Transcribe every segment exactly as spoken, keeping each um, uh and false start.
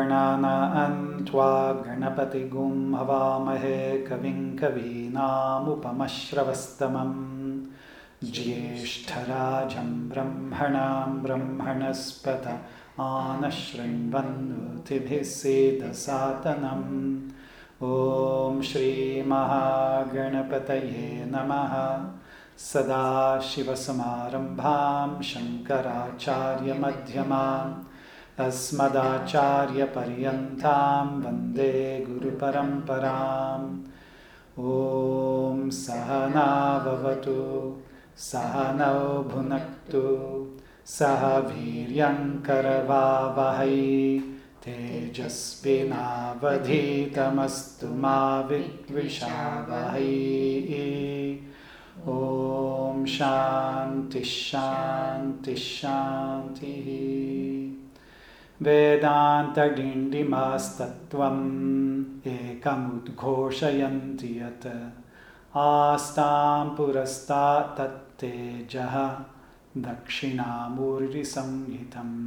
गणानां त्वा गणपतिगुं हवामहे कविं कवीनामुपमश्रवस्तमम् ज्येष्ठराजं ब्रह्मणां ब्रह्मणस्पत आनशृण्वन्नोतिभिः सेदसादनम् ॐ श्रीमहागणपतये नमः। सदाशिवसमारम्भां शङ्कराचार्यमध्यमाम् अस्मदाचार्यपर्यन्तां वन्दे गुरुपरम्पराम्। ॐ सहना भवतु सहनौ भुनक्तु सह वीर्यङ्करवावहै तेजस्विनावधीतमस्तु मा विद्विषावहै। ॐ शान्ति शान्ति शान्तिः। वेदान्तडिण्डिमास्तत्त्वम् एकमुद्घोषयन्ति यत् आस्तां पुरस्तात् तत्तेजः दक्षिणामूर्तिसंहितम्।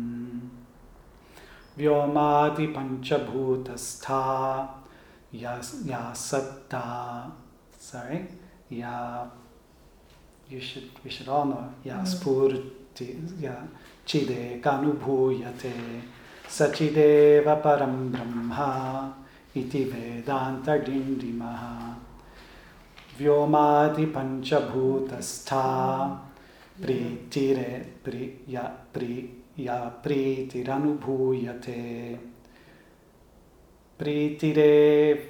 व्योमादिपञ्चभूतस्था या या सत्ता sorry या you should we should all know या स्फूर्ति या चिदेकानुभूयते सचिदेव परं ब्रह्मा इति वेदान्तडिण्डिमः। व्योमादिपञ्चभूतस्था प्रीतिरे प्रि या प्रि या प्रीतिरनुभूयते प्रीतिरेव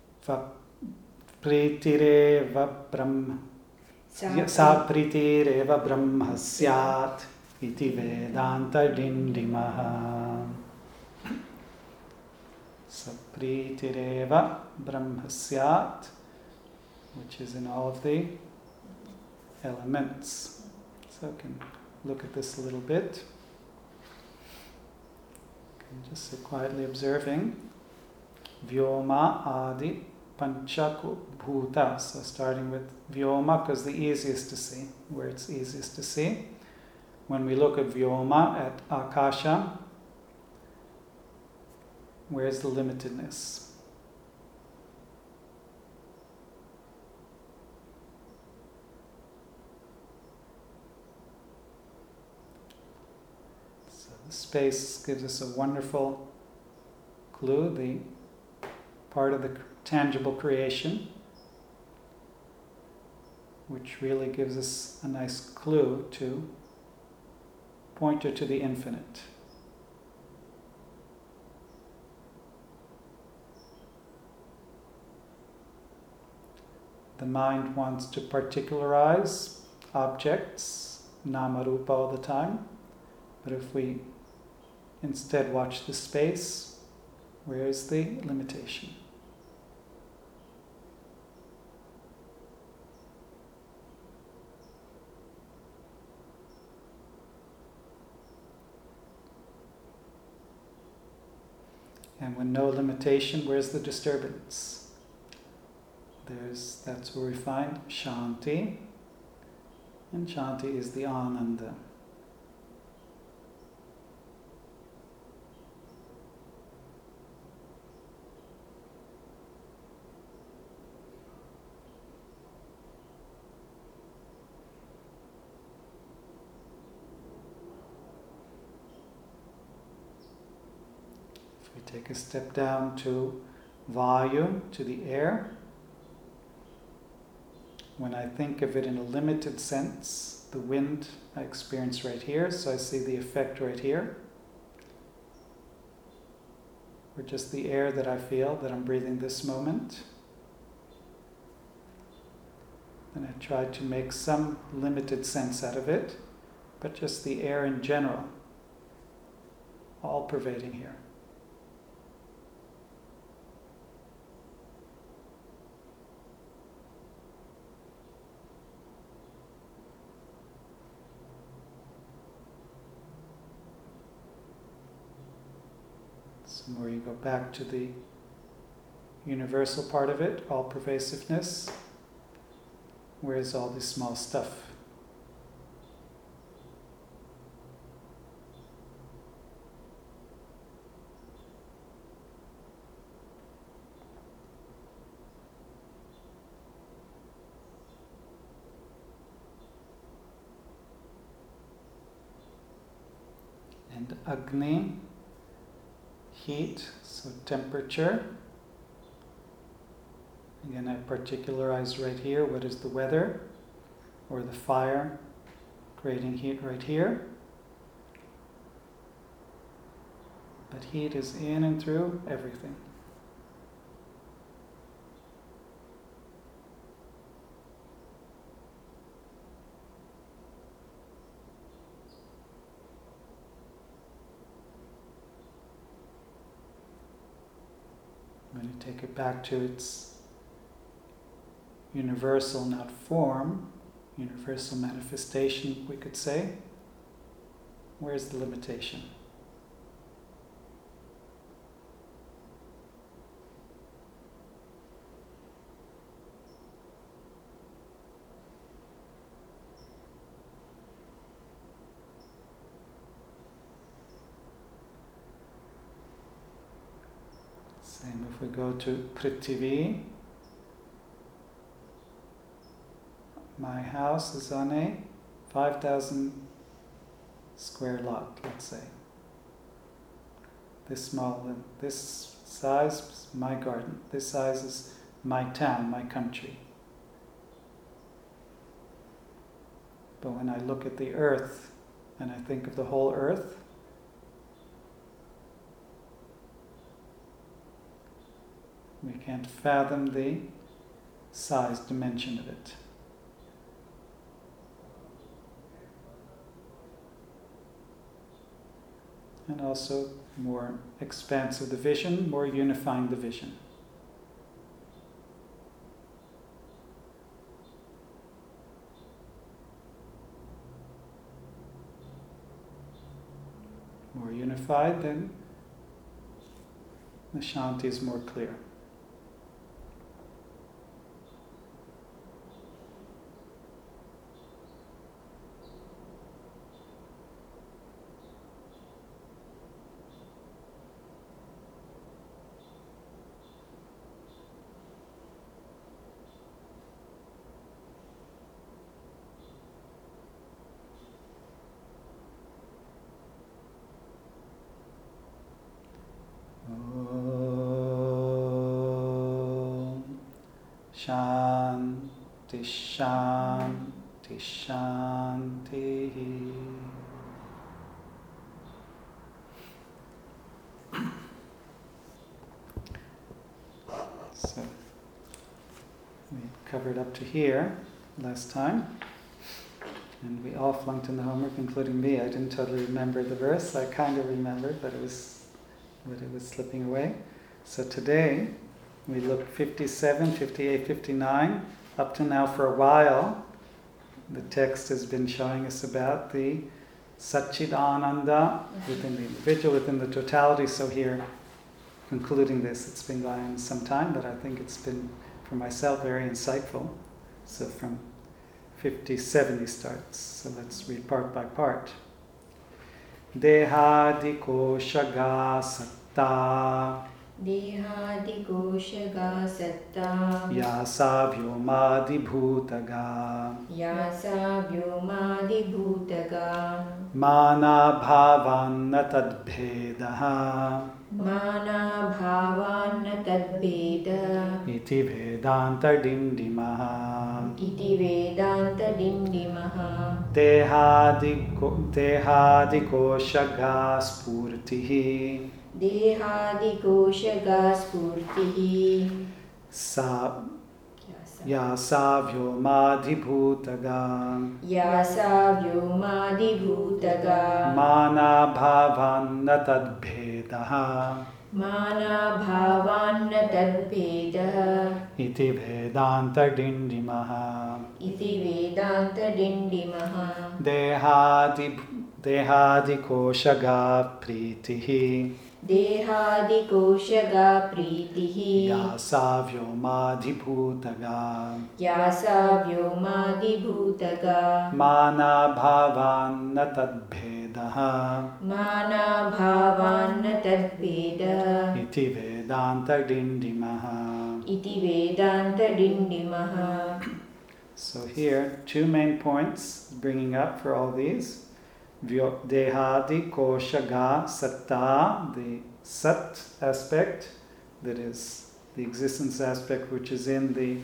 प्रीतिरेव ब्रह्म सा प्रीतिरेव ब्रह्म स्यात् इति वेदान्तडिण्डिमः। सा प्रीतिरेव ब्रह्म स्यात्, which is in all of the elements. So I can look at this a little bit. I'm just sit quietly observing. Vyoma adi panchaku bhuta. So starting with Vyoma, because the easiest to see, where it's easiest to see. When we look at Vyoma, at Akasha, where's the limitedness? Space gives us a wonderful clue, the part of the tangible creation, which really gives us a nice clue to pointer to the infinite. The mind wants to particularize objects, nama-rupa, all the time, but if we instead watch the space, where is the limitation? And when no limitation, where's the disturbance? There's that's where we find Shanti, and Shanti is the Ananda. Take a step down to Vayu, to the air. When I think of it in a limited sense, the wind I experience right here, so I see the effect right here. Or just the air that I feel, that I'm breathing this moment. And I try to make some limited sense out of it, but just the air in general, all pervading here. Where you go back to the universal part of it, all pervasiveness. Where's all this small stuff? and Agni, heat, so temperature. Again, I particularize right here what is the weather or the fire creating heat right here. But heat is in and through everything. When you take it back to its universal, not form, universal manifestation, we could say, where's the limitation? Same if we go to Prithvi. My house is on a five thousand square lot, let's say. This small, this size is my garden. This size is my town, my country. But when I look at the earth and I think of the whole earth, we can't fathom the size, dimension of it. And also more expansive the vision, more unifying the vision. More unified, then the Shanti is more clear. Shanti, Shanti, Shanti. So, we covered up to here last time, and we all flunked in the homework, including me. I didn't totally remember the verse. I kind of remembered, but it was, but it was slipping away. So today, we look fifty-seven, fifty-eight, fifty-nine. Up to now, for a while, the text has been showing us about the Satchidananda within the individual, within the totality. So here, concluding this, it's been going on some time, but I think it's been, for myself, very insightful. So from fifty-seven he starts. So let's read part by part. Dehadiko shaga satta Dehadikoshaga satta Yasa vyomadi bhutaga Yasa vyomadi bhutaga Mana bhavanna tadbhedaha Mana bhavanna tadbheda Iti vedanta dindimaha Iti vedanta dindimaha Dehadiko Dehadiko shaga spurtihi Dehadikoshaga spurtihi Sa Yasa vyomadi bhutaga Yasa vyomadi bhutaga Mana bhavanna tadbhedaha Mana bhavanna tadbheda Iti vedanta dindimaha Iti vedanta dindimaha Dehadi Dehadikoshaga pritihi Dehadikoshaga pritihi Yasa vyomadi bhutaga Yasa vyomadi bhutaga Mana bhavanna tadbhedaha Mana bhavanna tadbheda Iti vedanta dindimaha. Iti vedanta dindimaha. So here, two main points bringing up for all these. Vyo- Dehadi koshaga satta, the sat aspect, that is the existence aspect which is in the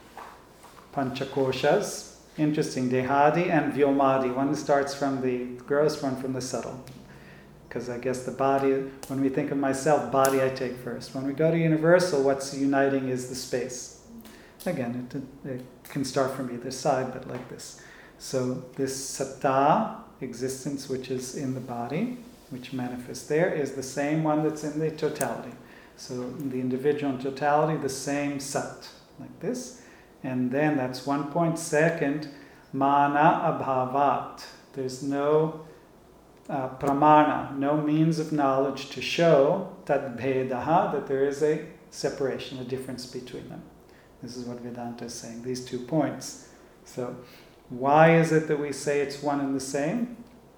panchakoshas. Interesting, Dehadi and Vyomadi. One starts from the gross, one from the subtle. Because I guess the body, when we think of myself, body I take first. When we go to universal, what's uniting is the space. Again, it, it can start from either side, but like this. So this satta, existence which is in the body, which manifests there, is the same one that's in the totality. So in the individual and totality, the same sat, like this. And then that's one point. Second, mana abhavat. There's no uh, pramana, no means of knowledge to show tad bhedaha, that there is a separation, a difference between them. This is what Vedanta is saying, these two points. So, why is it that we say it's one and the same?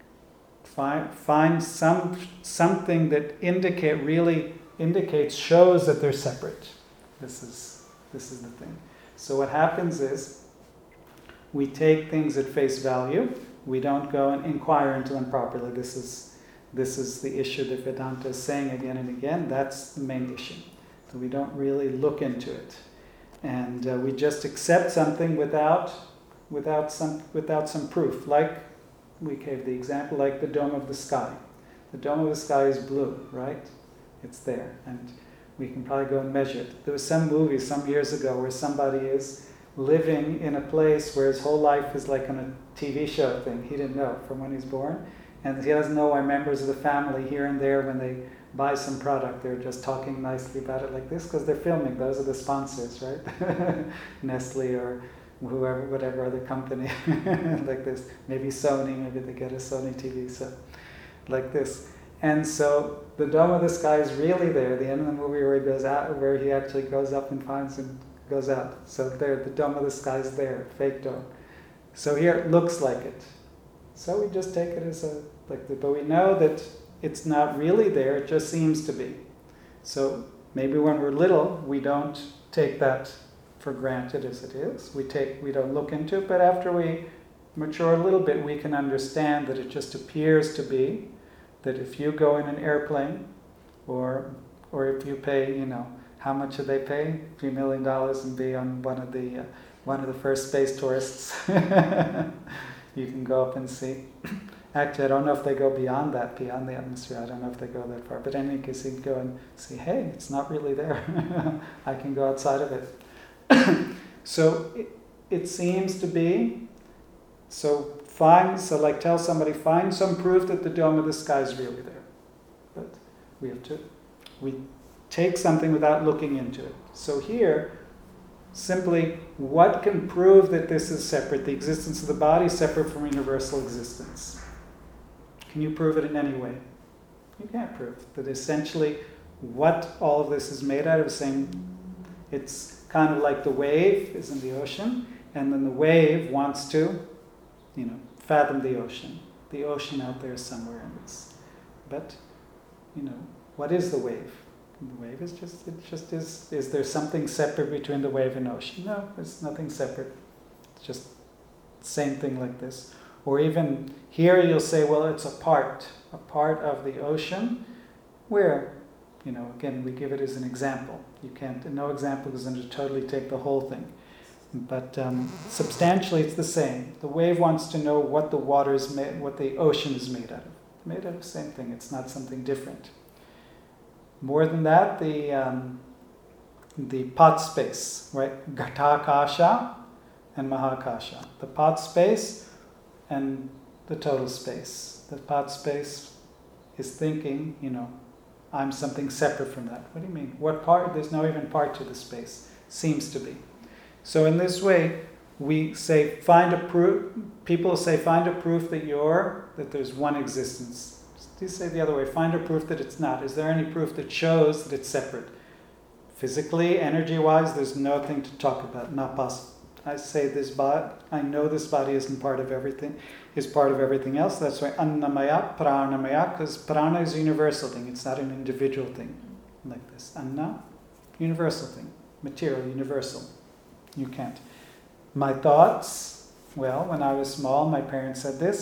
Find, find some something that indicate really indicates, shows that they're separate. This is this is the thing. So what happens is we take things at face value. We don't go and inquire into them properly. This is this is the issue that Vedanta is saying again and again. That's the main issue. So we don't really look into it, and uh, we just accept something without. Without some, without some proof, like we gave the example, like the dome of the sky. The dome of the sky is blue, right? It's there, and we can probably go and measure it. There was some movie some years ago where somebody is living in a place where his whole life is like on a T V show thing. He didn't know from when he's born, and he doesn't know why members of the family here and there, when they buy some product, they're just talking nicely about it like this, because they're filming. Those are the sponsors, right? Nestle or whoever, whatever other company like this, maybe Sony, maybe they get a Sony T V, so like this. And so the dome of the sky is really there. The end of the movie where he goes out, where he actually goes up and finds and goes out. So there, the dome of the sky is there, fake dome. So here it looks like it. So we just take it as a like the, but we know that it's not really there. It just seems to be. So maybe when we're little, we don't take that for granted as it is. We take, we don't look into it, but after we mature a little bit, we can understand that it just appears to be, that if you go in an airplane, or or if you pay, you know, how much do they pay? A few million dollars and be on one of the uh, one of the first space tourists. You can go up and see. Actually, I don't know if they go beyond that, beyond the atmosphere. I don't know if they go that far. But in any case, you can go and see, hey, it's not really there. I can go outside of it. So it, it seems to be, so find, so like tell somebody, find some proof that the dome of the sky is really there. But we have to, we take something without looking into it. So here, simply, what can prove that this is separate? The existence of the body is separate from universal existence. Can you prove it in any way? You can't prove that essentially what all of this is made out of, saying it's kind of like the wave is in the ocean, and then the wave wants to, you know, fathom the ocean. The ocean out there somewhere in this. But, you know, what is the wave? The wave is just, it just is, is there something separate between the wave and ocean? No, there's nothing separate. It's just the same thing like this. Or even here you'll say, well, it's a part, a part of the ocean where, you know, again, we give it as an example. You can't, no example is going to totally take the whole thing. But um, substantially it's the same. The wave wants to know what the water is made, what the ocean is made out of. Made out of the same thing. It's not something different. More than that, the um, the pot space, right? Ghatakasha and Mahakasha. The pot space and the total space. The pot space is thinking, you know, I'm something separate from that. What do you mean? What part? There's no even part to the space. Seems to be. So in this way, we say, find a proof. People say, find a proof that you're, that there's one existence. You say the other way, find a proof that it's not. Is there any proof that shows that it's separate? Physically, energy-wise, there's nothing to talk about. Not possible. I say this body, I know this body isn't part of everything, is part of everything else. That's why annamaya, pranamaya, because prana is a universal thing. It's not an individual thing like this. Anna, universal thing. Material, universal. You can't. My thoughts, well, when I was small, my parents said this,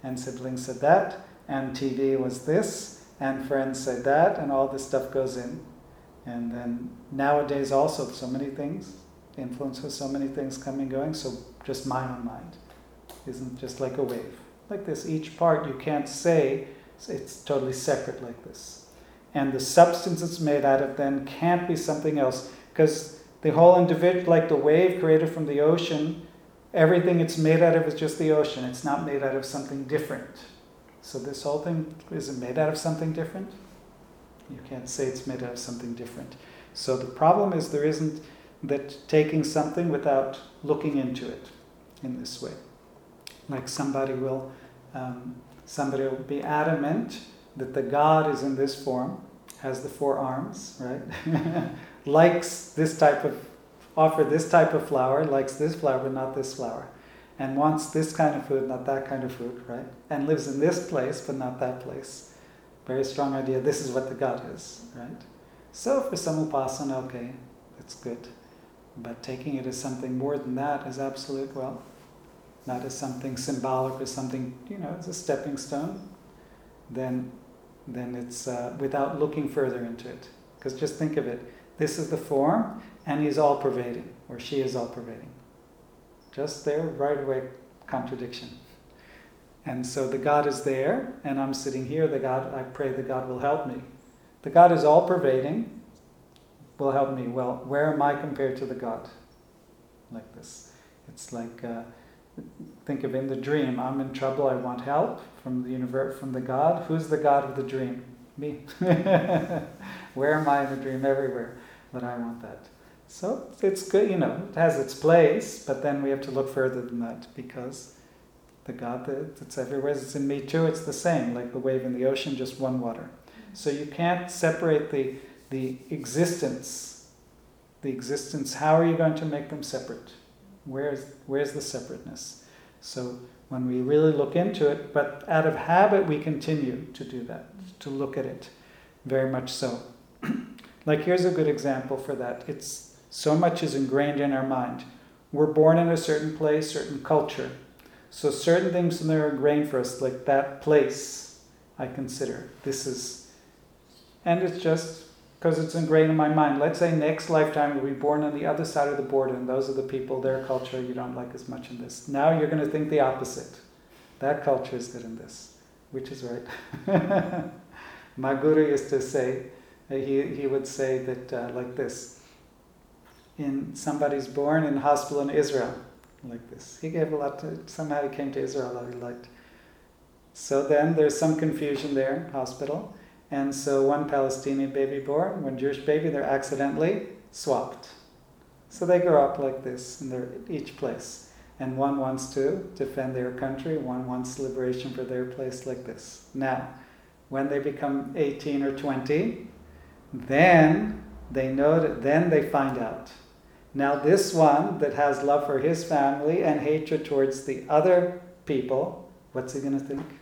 and siblings said that, and T V was this, and friends said that, and all this stuff goes in. And then nowadays also so many things, influences, so many things coming going, so just mind on mind isn't just like a wave. Like this, each part you can't say it's totally separate like this. And the substance it's made out of then can't be something else, because the whole individual, like the wave created from the ocean, everything it's made out of is just the ocean. It's not made out of something different. So this whole thing, is it made out of something different? You can't say it's made out of something different. So the problem is there isn't that taking something without looking into it in this way. Like somebody will, um, somebody will be adamant that the God is in this form, has the four arms, right? Likes this type of, offer this type of flower, likes this flower but not this flower. And wants this kind of food, not that kind of food, right? And lives in this place but not that place. Very strong idea, this is what the God is, right? So for some upasana, okay, that's good. But taking it as something more than that is absolute, well, not as something symbolic or something, you know, it's a stepping stone, then then it's uh, without looking further into it. Because just think of it, this is the form, and he's all-pervading, or she is all-pervading. Just there, right away, contradiction. And so the God is there, and I'm sitting here, the God, I pray the God will help me. The God is all-pervading, will help me. Well, where am I compared to the God? Like this. It's like, uh, think of in the dream, I'm in trouble, I want help from the universe, from the God. Who's the God of the dream? Me. Where am I in the dream? Everywhere. But I want that. So it's good, you know, it has its place, but then we have to look further than that, because the God that's everywhere, it's in me too, it's the same, like the wave in the ocean, just one water. So you can't separate the the existence, the existence, how are you going to make them separate? Where's where's the separateness? So when we really look into it, but out of habit we continue to do that, to look at it, very much so. Like here's a good example for that. It's so much is ingrained in our mind. We're born in a certain place, certain culture. So certain things in there are ingrained for us, like that place, I consider. This is, and it's just because it's ingrained in my mind. Let's say next lifetime you'll be born on the other side of the border, and those are the people, their culture you don't like as much in this. Now you're going to think the opposite. That culture is good in this, which is right. My guru used to say, he, he would say that uh, like this, in somebody's born in hospital in Israel, like this. He gave a lot to, somehow he came to Israel, a lot he liked. So then there's some confusion there, hospital. And so one Palestinian baby born, one Jewish baby, they're accidentally swapped. So they grow up like this in their each place. And one wants to defend their country, one wants liberation for their place like this. Now, when they become eighteen or twenty, then they know that, then they find out. Now this one that has love for his family and hatred towards the other people, what's he going to think?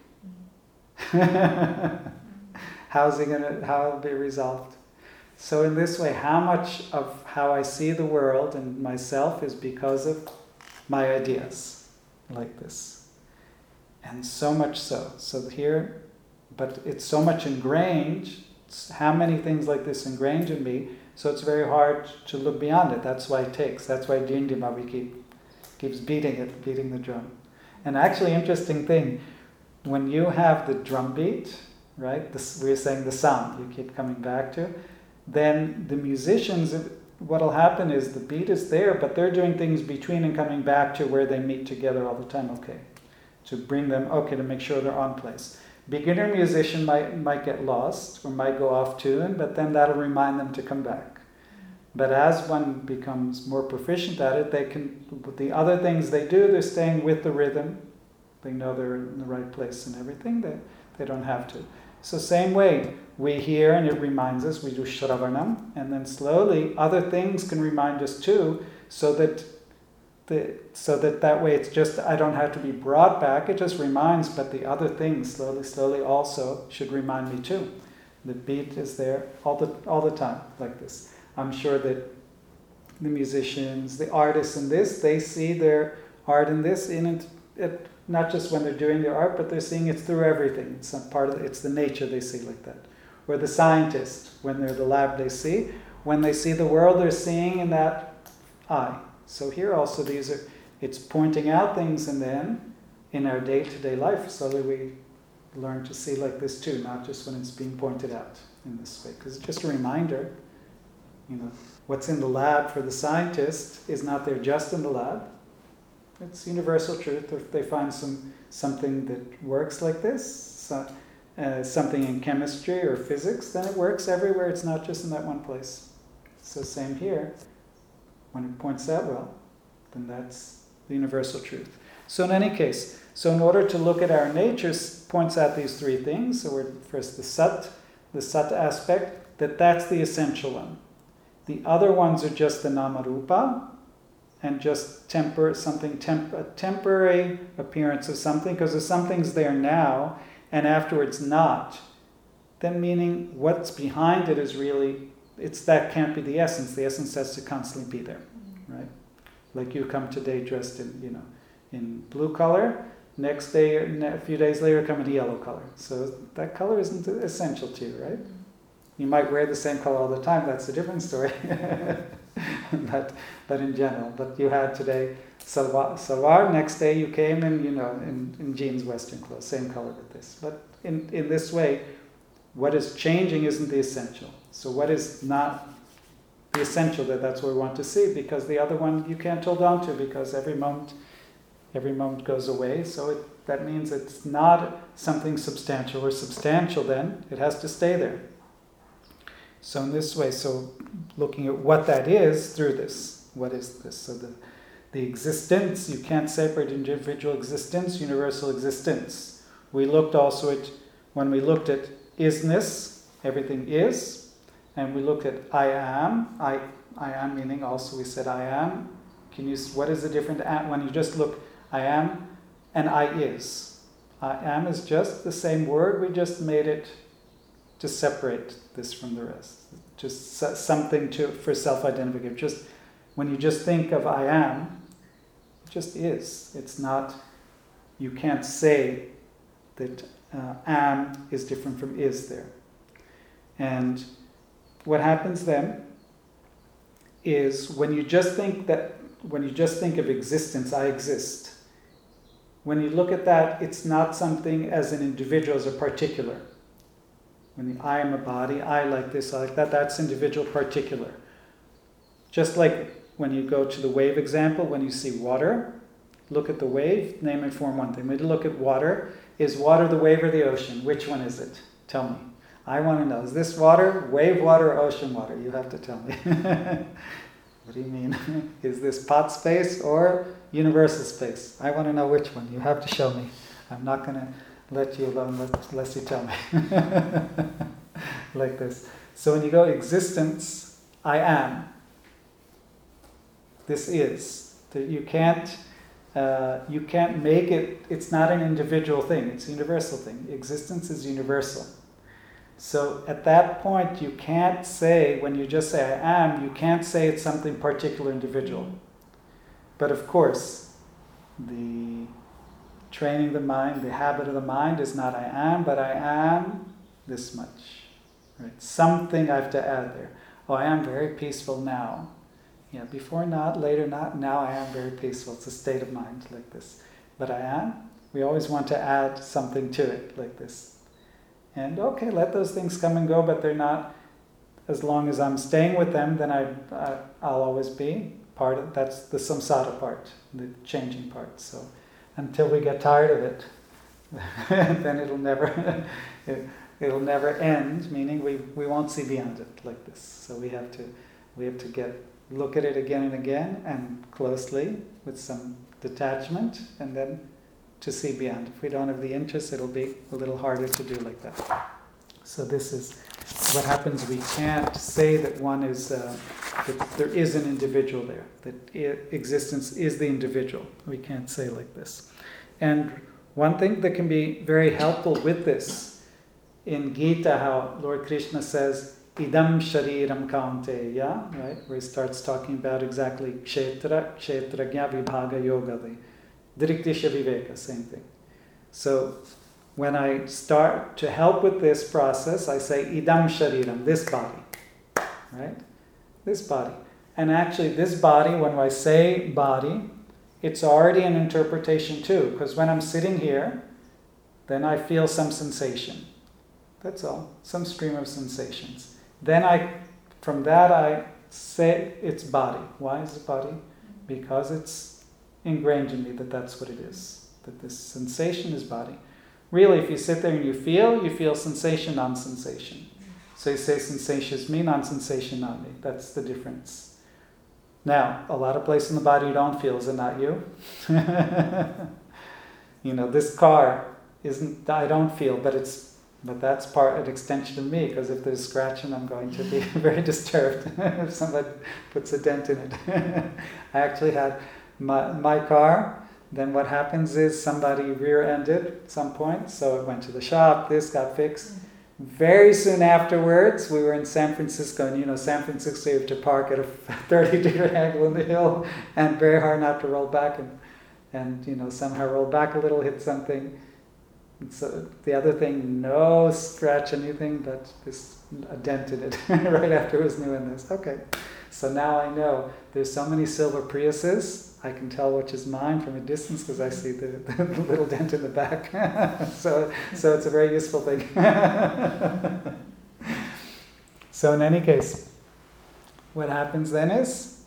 How's he going to, how will it be resolved? So in this way, how much of how I see the world and myself is because of my ideas, like this. And so much so. So here, but it's so much ingrained, how many things like this ingrained in me, so it's very hard to look beyond it. That's why it takes. That's why Dindima, we keep keeps beating it, beating the drum. And actually, interesting thing, when you have the drum beat, right? This, we're saying the sound you keep coming back to. Then the musicians, what'll happen is the beat is there, but they're doing things between and coming back to where they meet together all the time. Okay, to bring them. Okay, to make sure they're on place. Beginner musician might might get lost or might go off tune, but then that'll remind them to come back. But as one becomes more proficient at it, they can, with the other things they do, they're staying with the rhythm. They know they're in the right place and everything. They, they don't have to. So same way, we hear and it reminds us, we do Shravanam, and then slowly other things can remind us too, so that the, so that that way it's just, I don't have to be brought back, it just reminds, but the other things slowly, slowly also should remind me too. The beat is there all the all the time, like this. I'm sure that the musicians, the artists in this, they see their art in this in it, it not just when they're doing their art, but they're seeing it through everything. It's not part of the, it's the nature they see like that. Or the scientist, when they're in the lab, they see. When they see the world, they're seeing in that eye. So here also these are, it's pointing out things, and then in our day-to-day life, slowly we learn to see like this too, not just when it's being pointed out in this way. Because it's just a reminder, you know, what's in the lab for the scientist is not there just in the lab. It's universal truth. If they find some something that works like this, so, uh, something in chemistry or physics, then it works everywhere. It's not just in that one place. So same here. When it points out well, then that's the universal truth. So in any case, so in order to look at our nature, points out these three things. So we're first the sat, the sat aspect, that that's the essential one. The other ones are just the namarupa, and just temper something temp, a temporary appearance of something, because if something's there now and afterwards not, then meaning what's behind it is really, it's that can't be the essence. The essence has to constantly be there, right? Like you come today dressed in, you know, in blue color, next day, a few days later, come in yellow color. So that color isn't essential to you, right? You might wear the same color all the time. That's a different story. but, but in general, but you had today salwar, salwar. Next day you came in, you know, in, in jeans, Western clothes, same color with this. But in, in this way, what is changing isn't the essential. So what is not the essential, that that's what we want to see, because the other one you can't hold on to, because every moment, every moment goes away. So it, that means it's not something substantial or substantial. Then it has to stay there. So in this way, so looking at what that is through this, what is this? So the, the existence, you can't separate individual existence, universal existence. We looked also at, when we looked at isness, everything is, and we looked at I am, I I am meaning also we said I am. Can you, what is the difference, when you just look I am and I is? I am is just the same word, we just made it to separate this from the rest. Just something to for self-identification. Just when you just think of I am, it just is. It's not, you can't say that uh, am is different from is there. And what happens then is when you just think that, when you just think of existence, I exist. When you look at that, it's not something as an individual, as a particular. When the I am a body, I like this, I like that, that's individual, particular. Just like when you go to the wave example, when you see water, look at the wave, name and form one thing. When you look at water, is water the wave or the ocean? Which one is it? Tell me. I want to know, is this water, wave water, or ocean water? You have to tell me. What do you mean? Is this pot space or universal space? I want to know which one. You have to show me. I'm not going to let you alone unless you tell me. Like this. So when you go existence, I am. This is. You can't, uh, you can't make it, it's not an individual thing, it's a universal thing. Existence is universal. So at that point you can't say, when you just say I am, you can't say it's something particular, individual. But of course, the training the mind, the habit of the mind is not I am, but I am this much. Right? Something I have to add there. Oh, I am very peaceful now. Yeah, before not, later not, now I am very peaceful. It's a state of mind like this. But I am, we always want to add something to it like this. And okay, let those things come and go, but they're not, as long as I'm staying with them, then I, I, I'll always be part of, that's the samsara part, the changing part. So until we get tired of it, then it'll never it, it'll never end, meaning we, we won't see beyond it like this. So we have to we have to get look at it again and again and closely with some detachment, and then to see beyond. If we don't have the interest, it'll be a little harder to do like that. So this is what happens. We can't say that one is uh, that there is an individual there, that it, existence is the individual. We can't say like this. And one thing that can be very helpful with this, in Gita, how Lord Krishna says, idam shariram kaunteya, right, where he starts talking about exactly kshetra, kshetrajna vibhaga yoga, the Diriktisha viveka, same thing. So when I start to help with this process, I say idam shariram, this body, right? This body. And actually this body, when I say body, it's already an interpretation too, because when I'm sitting here, then I feel some sensation. That's all, some stream of sensations. Then I, from that I say it's body. Why is it body? Because it's ingrained in me that that's what it is, that this sensation is body. Really, if you sit there and you feel, you feel sensation, non-sensation. So you say sensation is me, non-sensation, not me. That's the difference. Now, a lot of places in the body you don't feel, is it not you? You know, this car isn't, I don't feel, but it's, but that's part, an extension of me, because if there's scratching, I'm going to be very disturbed if somebody puts a dent in it. I actually had my, my car, then what happens is somebody rear-ended at some point, so it went to the shop, this got fixed. Very soon afterwards, we were in San Francisco, and you know, San Francisco, you have to park at a thirty degree angle in the hill, and very hard not to roll back, and, and you know, somehow roll back a little, hit something. And so the other thing, no scratch anything, but this a dent in it right after it was new in this. Okay, so now I know there's so many silver Priuses, I can tell which is mine from a distance because I see the, the little dent in the back. so, so it's a very useful thing. So in any case, what happens then is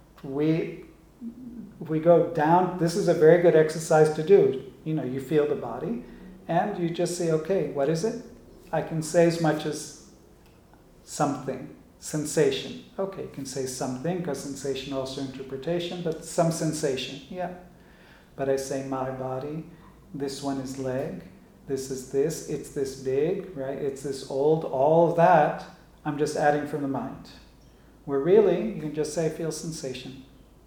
we we go down. This is a very good exercise to do. You know, you feel the body, and you just say, okay, what is it? I can say as much as something. Sensation. Okay, you can say something, because sensation also interpretation, but some sensation, yeah. But I say my body, this one is leg, this is this, it's this big, right? It's this old, all of that, I'm just adding from the mind. Where really, you can just say feel sensation.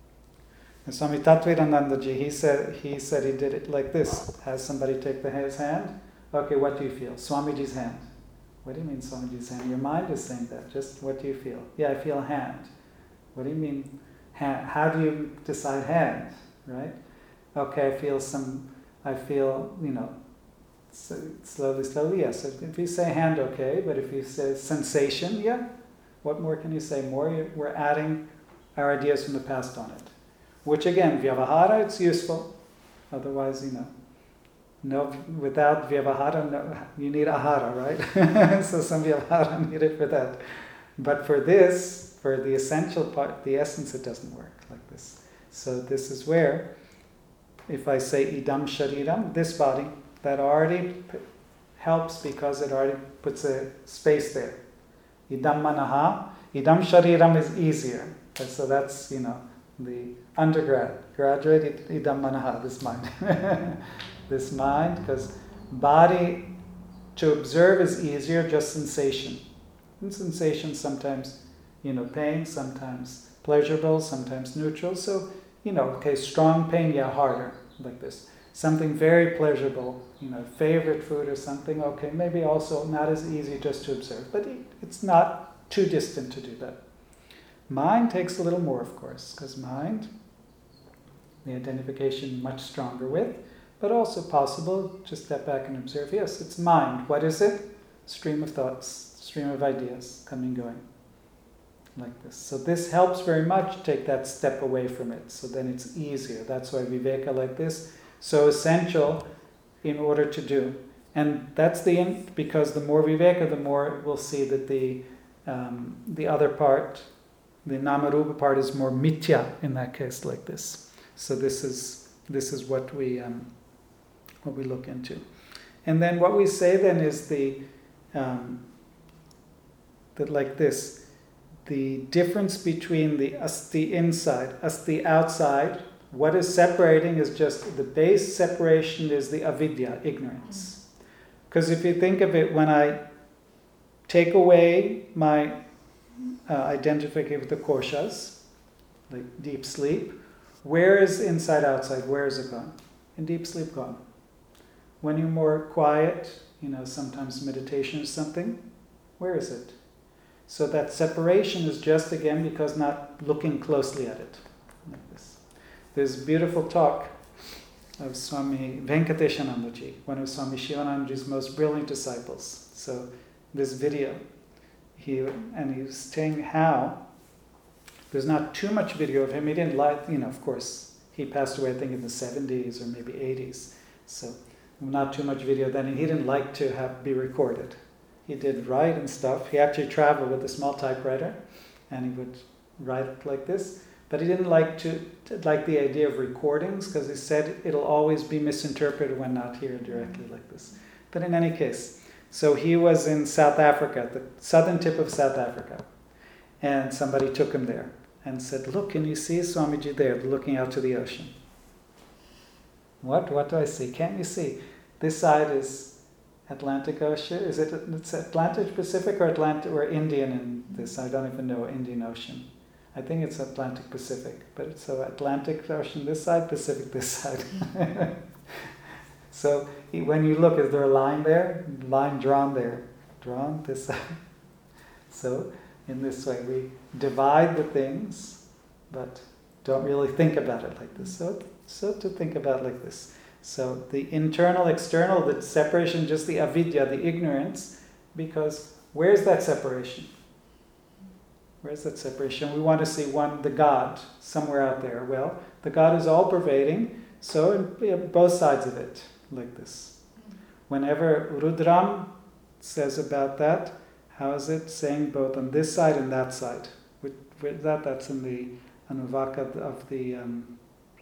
And Swami Tattviranandaji, he said, he said he did it like this. Has somebody take the, his hand? Okay, what do you feel? Swamiji's hand. What do you mean Swamiji's hand? Your mind is saying that. Just what do you feel? Yeah, I feel a hand. What do you mean hand? How do you decide hand? Right? Okay, I feel some, I feel, you know, so slowly, slowly, yes. If, if you say hand, okay, but if you say sensation, yeah. What more can you say? More, you, we're adding our ideas from the past on it. Which again, vyavahara, it's useful. Otherwise, you know, no, without vyavahara, no, you need ahara, right? So some vyavahara needed for that. But for this, for the essential part, the essence, it doesn't work like this. So this is where, if I say idam shariram, this body, that already p- helps because it already puts a space there. Idam manaha, idam shariram is easier. So that's, you know, the undergrad, graduate, idam manaha, this mind. This mind, because body to observe is easier, just sensation. And sensation sometimes, you know, pain, sometimes pleasurable, sometimes neutral. So, you know, okay, strong pain, yeah, harder, like this. Something very pleasurable, you know, favorite food or something, okay, maybe also not as easy just to observe. But it's not too distant to do that. Mind takes a little more, of course, because mind, the identification much stronger with, but also possible to step back and observe, yes, it's mind. What is it? Stream of thoughts, stream of ideas, coming, going, like this. So this helps very much take that step away from it, so then it's easier. That's why Viveka like this, so essential in order to do. And that's the, in, because the more Viveka, the more we'll see that the um, the other part, the Namarupa part is more mitya in that case, like this. So this is this is what we um, what we look into. And then what we say then is the um, that like this, the difference between the asti inside, asti outside, what is separating is just the base separation is the avidya, ignorance. Because if you think of it, when I take away my uh, identification with the koshas, like deep sleep, where is inside outside? Where is it gone? In deep sleep gone. When you're more quiet, you know, sometimes meditation is something, where is it? So that separation is just again because not looking closely at it. Like this. There's a beautiful talk of Swami Venkateshanandaji, one of Swami Shivanandaji's most brilliant disciples. So this video, he and he was saying how there's not too much video of him. He didn't like, you know, of course, he passed away I think in the seventies or maybe eighties. So not too much video then. And he didn't like to have be recorded. He did write and stuff. He actually traveled with a small typewriter, and he would write like this. But he didn't like to like the idea of recordings because he said it'll always be misinterpreted when not here directly like this. But in any case, so he was in South Africa, the southern tip of South Africa, and somebody took him there and said, "Look, can you see Swamiji there, looking out to the ocean?" What? What do I see? Can't you see? This side is Atlantic Ocean. Is it it's Atlantic Pacific or Atlantic or Indian in this? I don't even know Indian Ocean. I think it's Atlantic Pacific, but it's so Atlantic Ocean this side, Pacific this side. So when you look, is there a line there? Line drawn there, drawn this side. So in this way, we divide the things, but don't really think about it like this. So, so to think about it like this. So the internal, external, the separation, just the avidya, the ignorance, because where's that separation? Where's that separation? We want to see one, the God, somewhere out there. Well, the God is all-pervading, so in both sides of it, like this. Whenever Rudram says about that, how is it saying both on this side and that side? With, with that, that's in the Anuvaka of the um,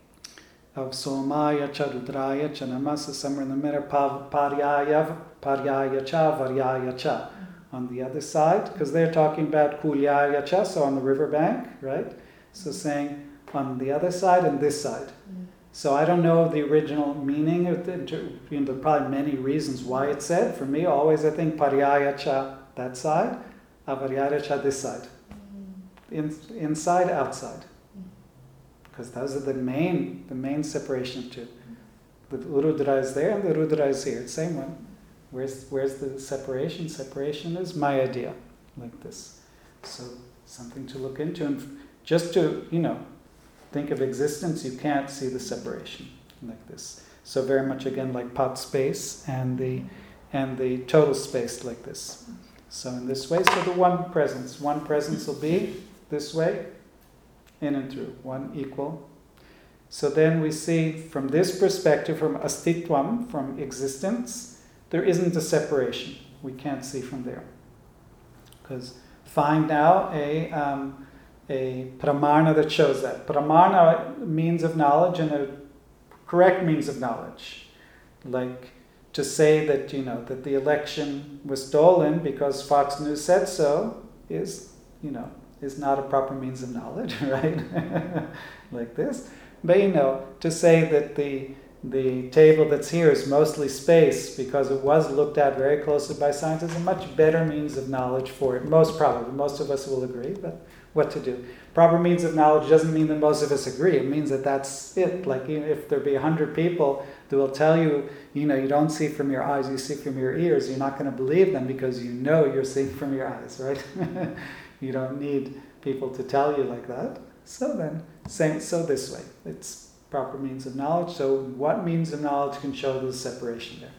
of Somaya cha Rudraya cha Namasa, somewhere in the middle, Paryaya, Paryaya cha, Varyaya cha. On the other side, because they're talking about Kulyaya cha, so on the riverbank, right? So saying on the other side and this side. Mm. So I don't know the original meaning, of the, you know, there are probably many reasons why it's said. For me, always I think Paryaya cha, that side, Avaryaya cha, this side. Mm. In, inside, outside. Because mm. those are the main, the main separation of two. The Rudra is there and the Rudra is here, same one. Where's where's the separation? Separation is my idea, like this. So something to look into, and just to you know think of existence, you can't see the separation like this. So very much again like pot space and the and the total space like this. So in this way, so the one presence, one presence will be this way, in and through, one equal. So then we see from this perspective, from astitvam, from existence. There isn't a separation. We can't see from there. Because find now a um, a pramana that shows that. Pramana, means of knowledge, and a correct means of knowledge. Like to say that, you know, that the election was stolen because Fox News said so is, you know, is not a proper means of knowledge, right? Like this. But, you know, to say that the The table that's here is mostly space because it was looked at very closely by scientists, a much better means of knowledge for it. Most probably, most of us will agree, but what to do? Proper means of knowledge doesn't mean that most of us agree. It means that that's it. Like if there be a hundred people that will tell you, you know, you don't see from your eyes, you see from your ears, you're not going to believe them because you know you're seeing from your eyes, right? You don't need people to tell you like that. So then, same. So this way, it's proper means of knowledge. So what means of knowledge can show the separation there?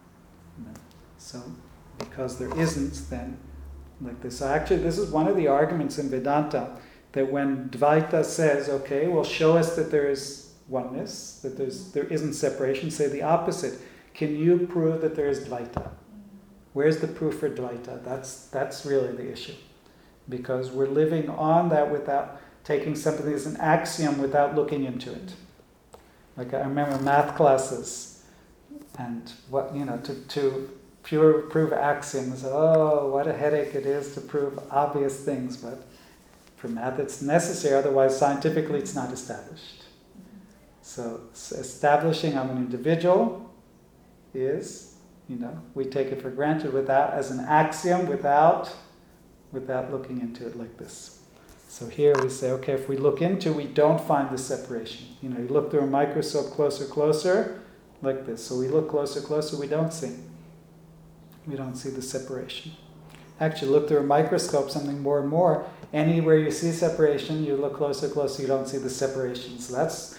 So because there isn't, then like this. So actually this is one of the arguments in Vedanta, that when Dvaita says, okay, well show us that there is oneness, that there's there isn't separation, say the opposite. Can you prove that there is Dvaita? Where's the proof for Dvaita? That's that's really the issue. Because we're living on that without taking something as an axiom without looking into it. Like I remember math classes, and what you know to to pure prove axioms. Oh, what a headache it is to prove obvious things! But for math, it's necessary. Otherwise, scientifically, it's not established. So establishing I'm an individual is, you know, we take it for granted without as an axiom, without without looking into it like this. So here we say, okay, if we look into, we don't find the separation. You know, you look through a microscope closer, closer, like this. So we look closer, closer, we don't see. We don't see the separation. Actually, look through a microscope, something more and more. Anywhere you see separation, you look closer, closer, you don't see the separation. So that's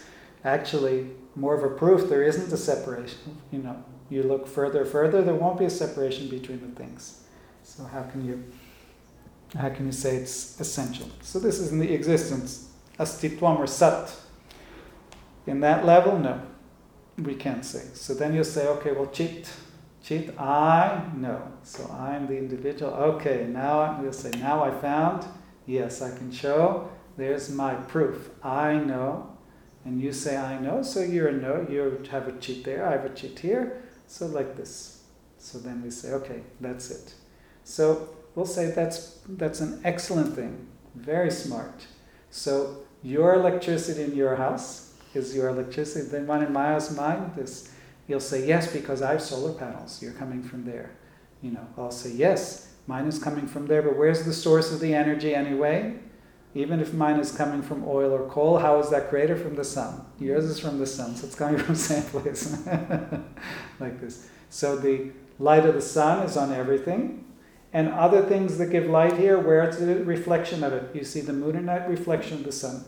actually more of a proof there isn't a separation. You know, you look further, further, there won't be a separation between the things. So how can you, how can you say it's essential? So this is in the existence, astitvam or sat. In that level, no, we can't say. So then you'll say, okay, well, chit, chit, I know. So I'm the individual. Okay, now we'll say, now I found. Yes, I can show. There's my proof. I know. And you say, I know. So you're a no. You have a chit there. I have a chit here. So like this. So then we say, okay, that's it. So we'll say that's that's an excellent thing. Very smart. So your electricity in your house is your electricity. The one in my house, mine, this. You'll say, yes, because I have solar panels. You're coming from there. You know, I'll say, yes, mine is coming from there, but where's the source of the energy anyway? Even if mine is coming from oil or coal, how is that created? From the sun. Yours is from the sun, so it's coming from the same place. Like this. So the light of the sun is on everything. And other things that give light here, where it's a reflection of it. You see the moon and night reflection of the sun.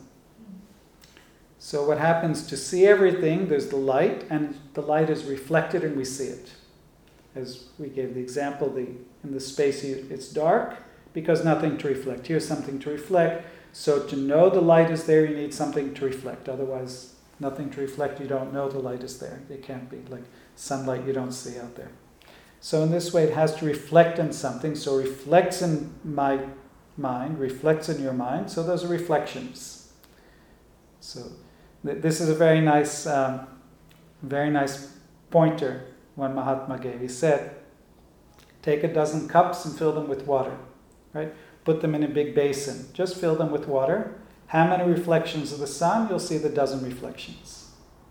So what happens to see everything, there's the light, and the light is reflected and we see it. As we gave the example, the in the space it's dark because nothing to reflect. Here's something to reflect. So to know the light is there, you need something to reflect. Otherwise, nothing to reflect, you don't know the light is there. It can't be like sunlight you don't see out there. So in this way, it has to reflect on something. So reflects in my mind, reflects in your mind. So those are reflections. So th- this is a very nice, um, very nice pointer one Mahatma gave. He said, take a dozen cups and fill them with water, right? Put them in a big basin. Just fill them with water. How many reflections of the sun? You'll see the dozen reflections.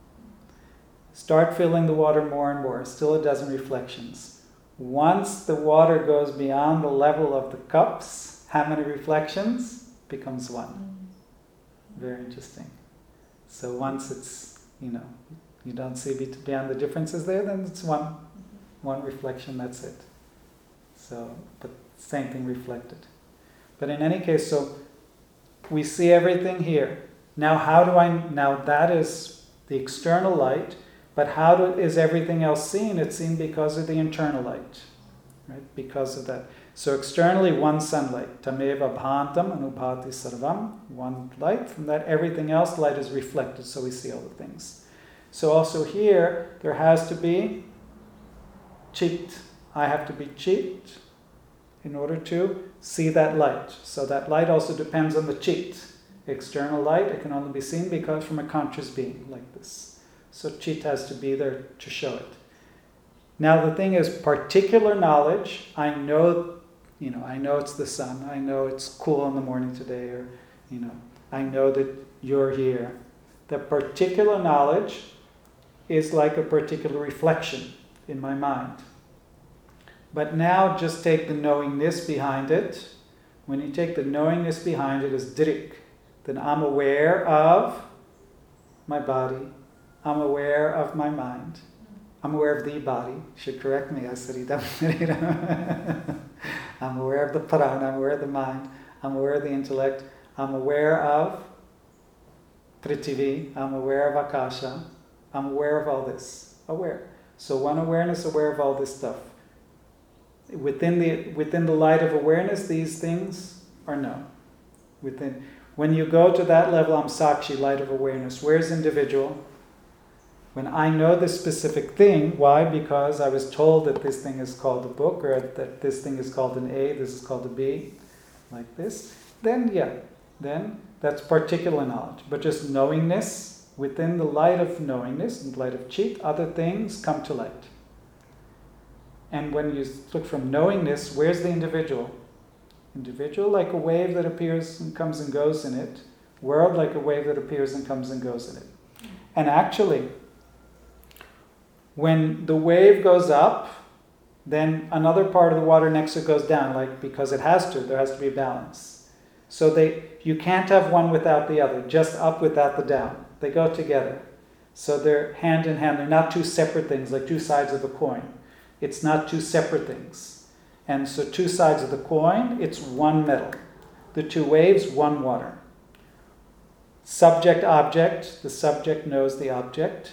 Start filling the water more and more. Still a dozen reflections. Once the water goes beyond the level of the cups, how many reflections? Becomes one. Very interesting. So once it's, you know, you don't see beyond the differences there, then it's one, one reflection, that's it. So, but same thing reflected. But in any case, so we see everything here. Now how do I, now that is the external light, but how do, is everything else seen? It's seen because of the internal light, right? Because of that. So externally, one sunlight. Tameva bhantam anubhati sarvam. One light. From that, everything else, light is reflected, so we see all the things. So also here, there has to be chit. I have to be chit in order to see that light. So that light also depends on the chit. External light, it can only be seen because from a conscious being, like this. So chit has to be there to show it. Now the thing is, particular knowledge, I know, you know, I know it's the sun, I know it's cool in the morning today, or, you know, I know that you're here. The particular knowledge is like a particular reflection in my mind. But now just take the knowingness behind it. When you take the knowingness behind it as drik, then I'm aware of my body, I'm aware of my mind. I'm aware of the body. You should correct me. I said I'm aware of the prana. I'm aware of the mind. I'm aware of the intellect. I'm aware of Prithvi. I'm aware of Akasha. I'm aware of all this. Aware. So one awareness, aware of all this stuff. Within the within the light of awareness, these things are known. Within when you go to that level, I'm Sakshi, light of awareness. Where's individual? When I know this specific thing, why? Because I was told that this thing is called a book, or that this thing is called an A, this is called a B, like this, then yeah, then that's particular knowledge. But just knowingness, within the light of knowingness, and light of chit, other things come to light. And when you look from knowingness, where's the individual? Individual like a wave that appears and comes and goes in it. World like a wave that appears and comes and goes in it. And actually, when the wave goes up, then another part of the water next to it goes down, like because it has to, there has to be balance. So they, you can't have one without the other, just up without the down. They go together. So they're hand in hand, they're not two separate things, like two sides of a coin. It's not two separate things. And so two sides of the coin, it's one metal. The two waves, one water. subject-object, the subject knows the object.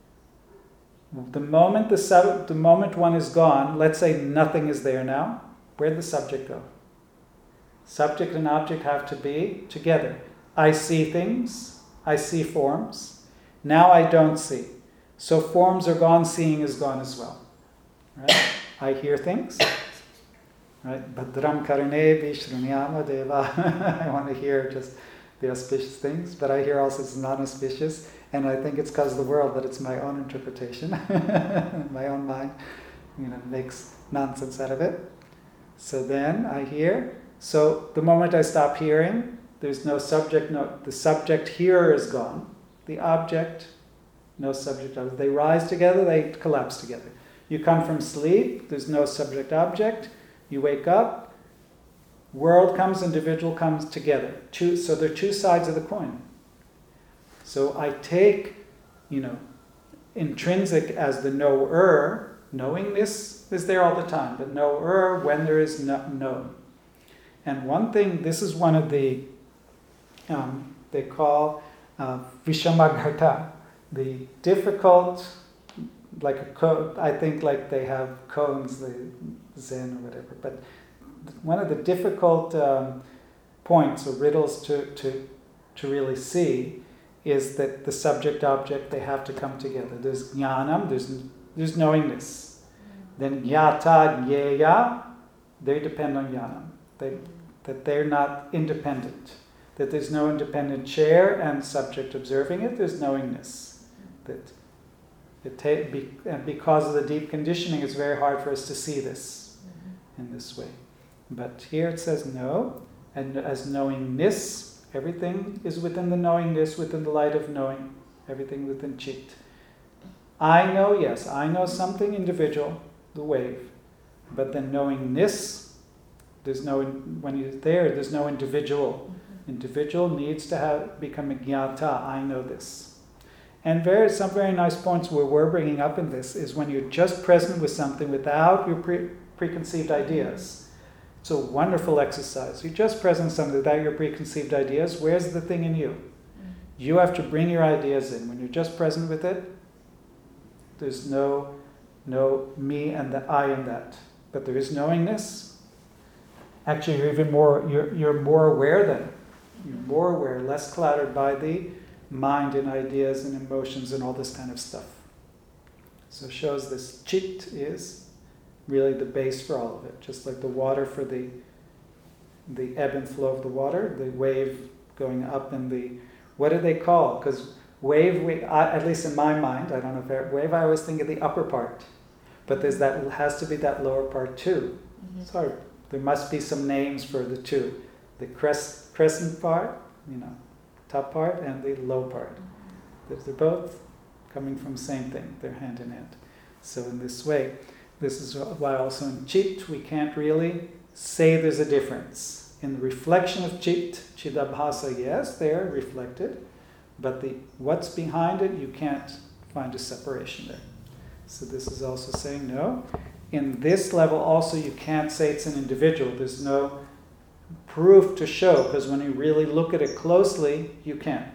The moment the, sub, the moment one is gone, let's say nothing is there now, where'd the subject go? Subject and object have to be together. I see things, I see forms. Now I don't see. So forms are gone, seeing is gone as well. Right? I hear things. Right? Badram karane vishruniyama deva. I want to hear just the auspicious things, but I hear also it's non-auspicious, and I think it's because of the world, but it's my own interpretation. My own mind, you know, makes nonsense out of it. So then I hear. So the moment I stop hearing, there's no subject, no, the subject hearer is gone. The object, no subject, they rise together, they collapse together. You come from sleep, there's no subject object, you wake up, world comes, individual comes together. Two, so they're two sides of the coin. So I take, you know, intrinsic as the knower, knowingness is there all the time, but knower when there is no, known. And one thing, this is one of the, um, they call uh, Vishamagharta, the difficult, like a co- I think like they have koans, the Zen or whatever, but one of the difficult um, points or riddles to, to, to really see is that the subject-object, they have to come together. There's jnanam, there's, there's knowingness. Then jnata, jnaya, they depend on jnanam. They, that they're not independent. That there's no independent chair and subject observing it, there's knowingness. That it ta- be, and because of the deep conditioning, it's very hard for us to see this in this way. But here it says no, and as knowingness, everything is within the knowingness, within the light of knowing, everything within chit. I know, yes, I know something individual, the wave, but then knowingness, there's no, when you're there, there's no individual. Individual needs to have become a jnata, I know this. And very, some very nice points where we're bringing up in this is when you're just present with something without your pre- preconceived ideas. It's a wonderful exercise. You're just present with something without your preconceived ideas. Where's the thing in you? You have to bring your ideas in. When you're just present with it, there's no, no me and the I in that. But there is knowingness. Actually, you're even more, you're, you're more aware then. You're more aware, less clouded by the mind and ideas and emotions and all this kind of stuff. So it shows this chit is really the base for all of it. Just like the water for the the ebb and flow of the water, the wave going up and the, what do they call? Because wave, we, I, at least in my mind, I don't know if there, wave, I always think of the upper part. But there's that, has to be that lower part too. Mm-hmm. It's hard. There must be some names for the two. The crest, crescent part, you know, top part, and the low part. Mm-hmm. They're both coming from the same thing. They're hand in hand. So in this way, this is why also in chit we can't really say there's a difference. In the reflection of chit, chidabhasa, yes, they're reflected, but the what's behind it, you can't find a separation there. So this is also saying no. In this level also you can't say it's an individual. There's no proof to show, because when you really look at it closely, you can't.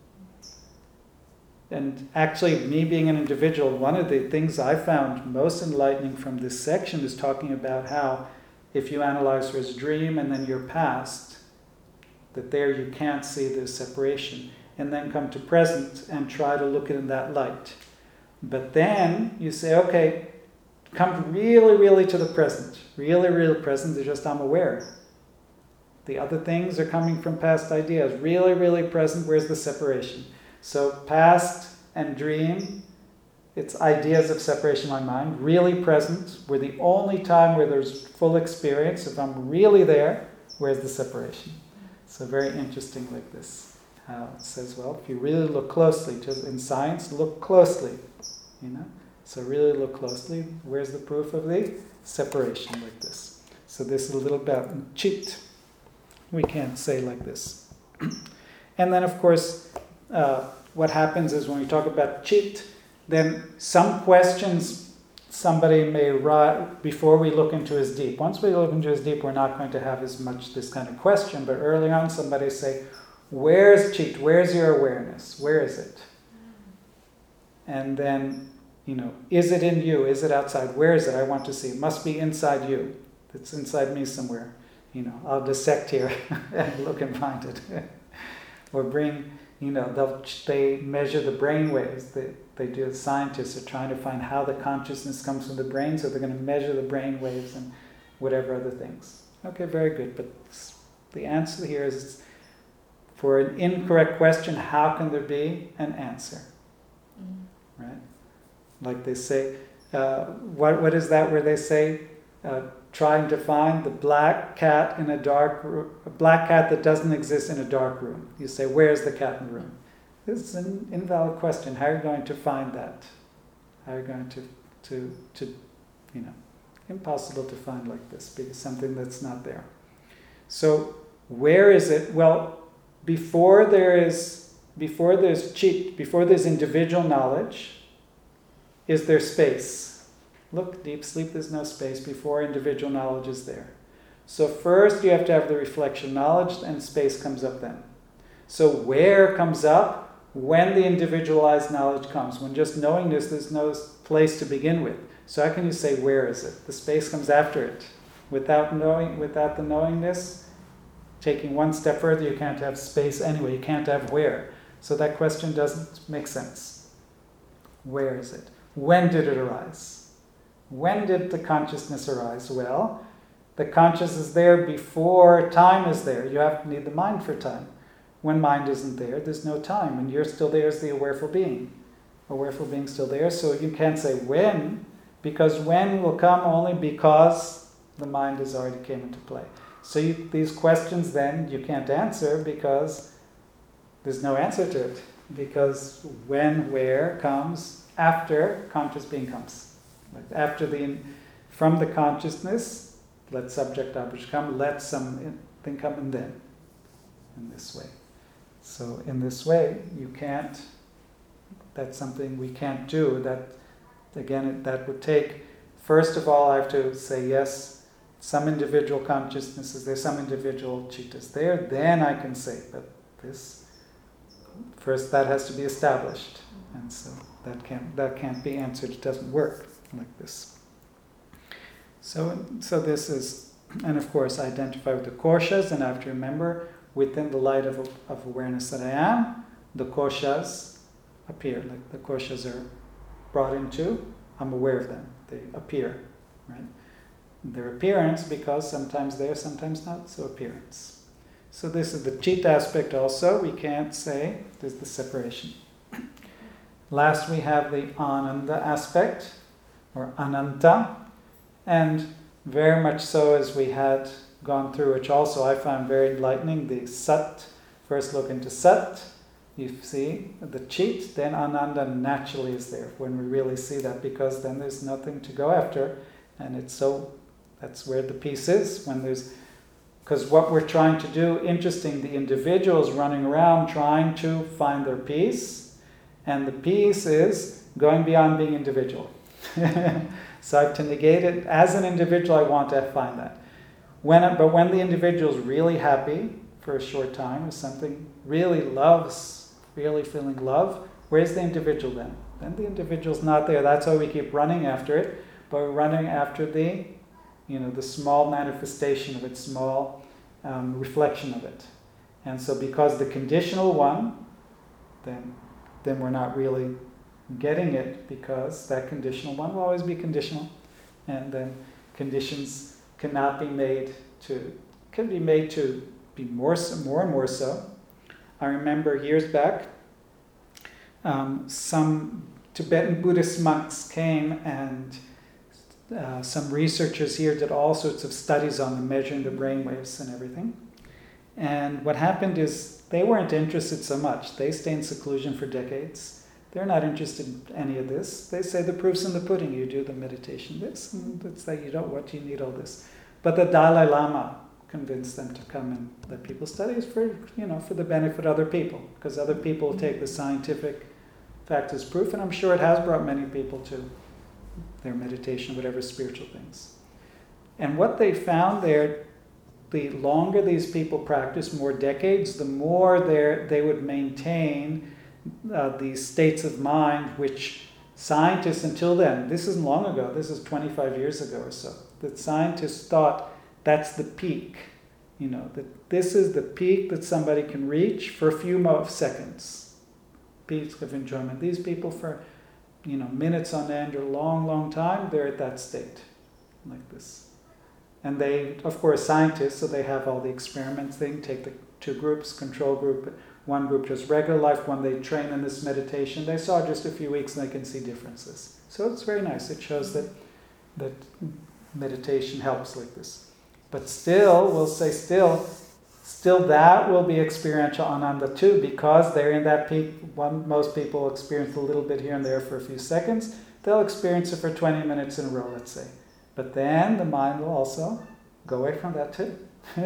And actually, me being an individual, one of the things I found most enlightening from this section is talking about how if you analyze her as dream and then your past, that there you can't see the separation. And then come to present and try to look at it in that light. But then you say, okay, come really, really to the present. Really, really present, they're just I'm aware. The other things are coming from past ideas. Really, really present, where's the separation? So past and dream, it's ideas of separation in my mind. Really present, we're the only time where there's full experience. If I'm really there, where's the separation? So very interesting like this. How it says, well, if you really look closely, just in science, look closely. You know? So really look closely, where's the proof of the separation like this? So this is a little about chit. We can't say like this. And then of course, uh, what happens is when we talk about chit, then some questions somebody may write before we look into as deep. Once we look into as deep, we're not going to have as much this kind of question, but early on somebody say, Where's Chit? Where's your awareness? Where is it? And then, you know, is it in you? Is it outside? Where is it? I want to see. It must be inside you. It's inside me somewhere. You know, I'll dissect here and look and find it. Or bring, you know, they'll, they measure the brain waves. They, they do, scientists are trying to find how the consciousness comes from the brain, so they're going to measure the brain waves and whatever other things. Okay, very good. But the answer here is, for an incorrect question, how can there be an answer? Mm. Right? Like they say, uh, what what is that where they say, uh, trying to find the black cat in a dark room, a black cat that doesn't exist in a dark room. You say, where's the cat in the room? This is an invalid question. How are you going to find that? How are you going to, to, to, you know, impossible to find like this, because something that's not there. So where is it? Well, before there is, before there's Chit, before there's individual knowledge, is there space? Look, deep sleep, there's no space before individual knowledge is there. So first you have to have the reflection knowledge, and space comes up then. So where comes up? When the individualized knowledge comes. When just knowingness, there's no place to begin with. So how can you say, where is it? The space comes after it. Without knowing, without the knowingness, taking one step further, you can't have space anyway. You can't have where. So that question doesn't make sense. Where is it? When did it arise? When did the consciousness arise? Well, the consciousness is there before time is there. You have to need the mind for time. When mind isn't there, there's no time. And you're still there as the awareful being. Awareful being still there. So you can't say when, because when will come only because the mind has already came into play. So you, these questions then you can't answer because there's no answer to it. Because when, where comes after conscious being comes. Like after the, from the consciousness, let subject object come, let something come, and then, in this way. So in this way, you can't, that's something we can't do. That, again, it, that would take, first of all, I have to say, yes, some individual consciousness is there, some individual Chit is there, then I can say, but this, first that has to be established. And so that can't, that can't be answered, it doesn't work like this. So, so this is, and of course, identify with the koshas, and I have to remember, within the light of, of awareness that I am, the koshas appear. Like the koshas are brought into, I'm aware of them. They appear, right? Their appearance, because sometimes they're, sometimes not, so appearance. So this is the Chit aspect also. We can't say there's the separation. Last we have the Ananda aspect, or Ananta, and very much so as we had gone through, which also I found very enlightening, the Sat, first look into Sat, you see the Chit, then Ananda naturally is there when we really see that, because then there's nothing to go after, and it's so, that's where the peace is, when there's, because what we're trying to do, interesting, the individuals running around trying to find their peace, and the peace is going beyond being individual. So I have to negate it. As an individual, I want to find that. When, but when the individual is really happy for a short time, or something really loves, really feeling love, where's the individual then? Then the individual's not there. That's why we keep running after it, but we're running after the, you know, the small manifestation of it, small um, reflection of it. And so because the conditional one, then, then we're not really getting it, because that conditional one will always be conditional, and then conditions cannot be made to, can be made to be more, so, more and more so. I remember years back, um, some Tibetan Buddhist monks came, and uh, some researchers here did all sorts of studies on them, measuring the brainwaves and everything. And what happened is they weren't interested so much. They stayed in seclusion for decades. They're not interested in any of this. They say the proof's in the pudding. You do the meditation, this, and it's like, you don't, what do you need all this? But the Dalai Lama convinced them to come and let people study it for, you know, for the benefit of other people, because other people take the scientific fact as proof, and I'm sure it has brought many people to their meditation, whatever spiritual things. And what they found there, the longer these people practice, more decades, the more they would maintain uh, these states of mind which scientists until then, this isn't long ago, this is twenty-five years ago or so, that scientists thought that's the peak. You know, that this is the peak that somebody can reach for a few mo- seconds. Peak of enjoyment. These people for, you know, minutes on end or a long, long time, they're at that state, like this. And they, of course, scientists, so they have all the experiments thing, take the two groups, control group, one group just regular life, one they train in this meditation. They saw just a few weeks and they can see differences. So it's very nice. It shows that that meditation helps like this. But still, we'll say still, still that will be experiential ananda too, because they're in that peak. One, most people experience a little bit here and there for a few seconds. They'll experience it for twenty minutes in a row, let's say. But then the mind will also go away from that too.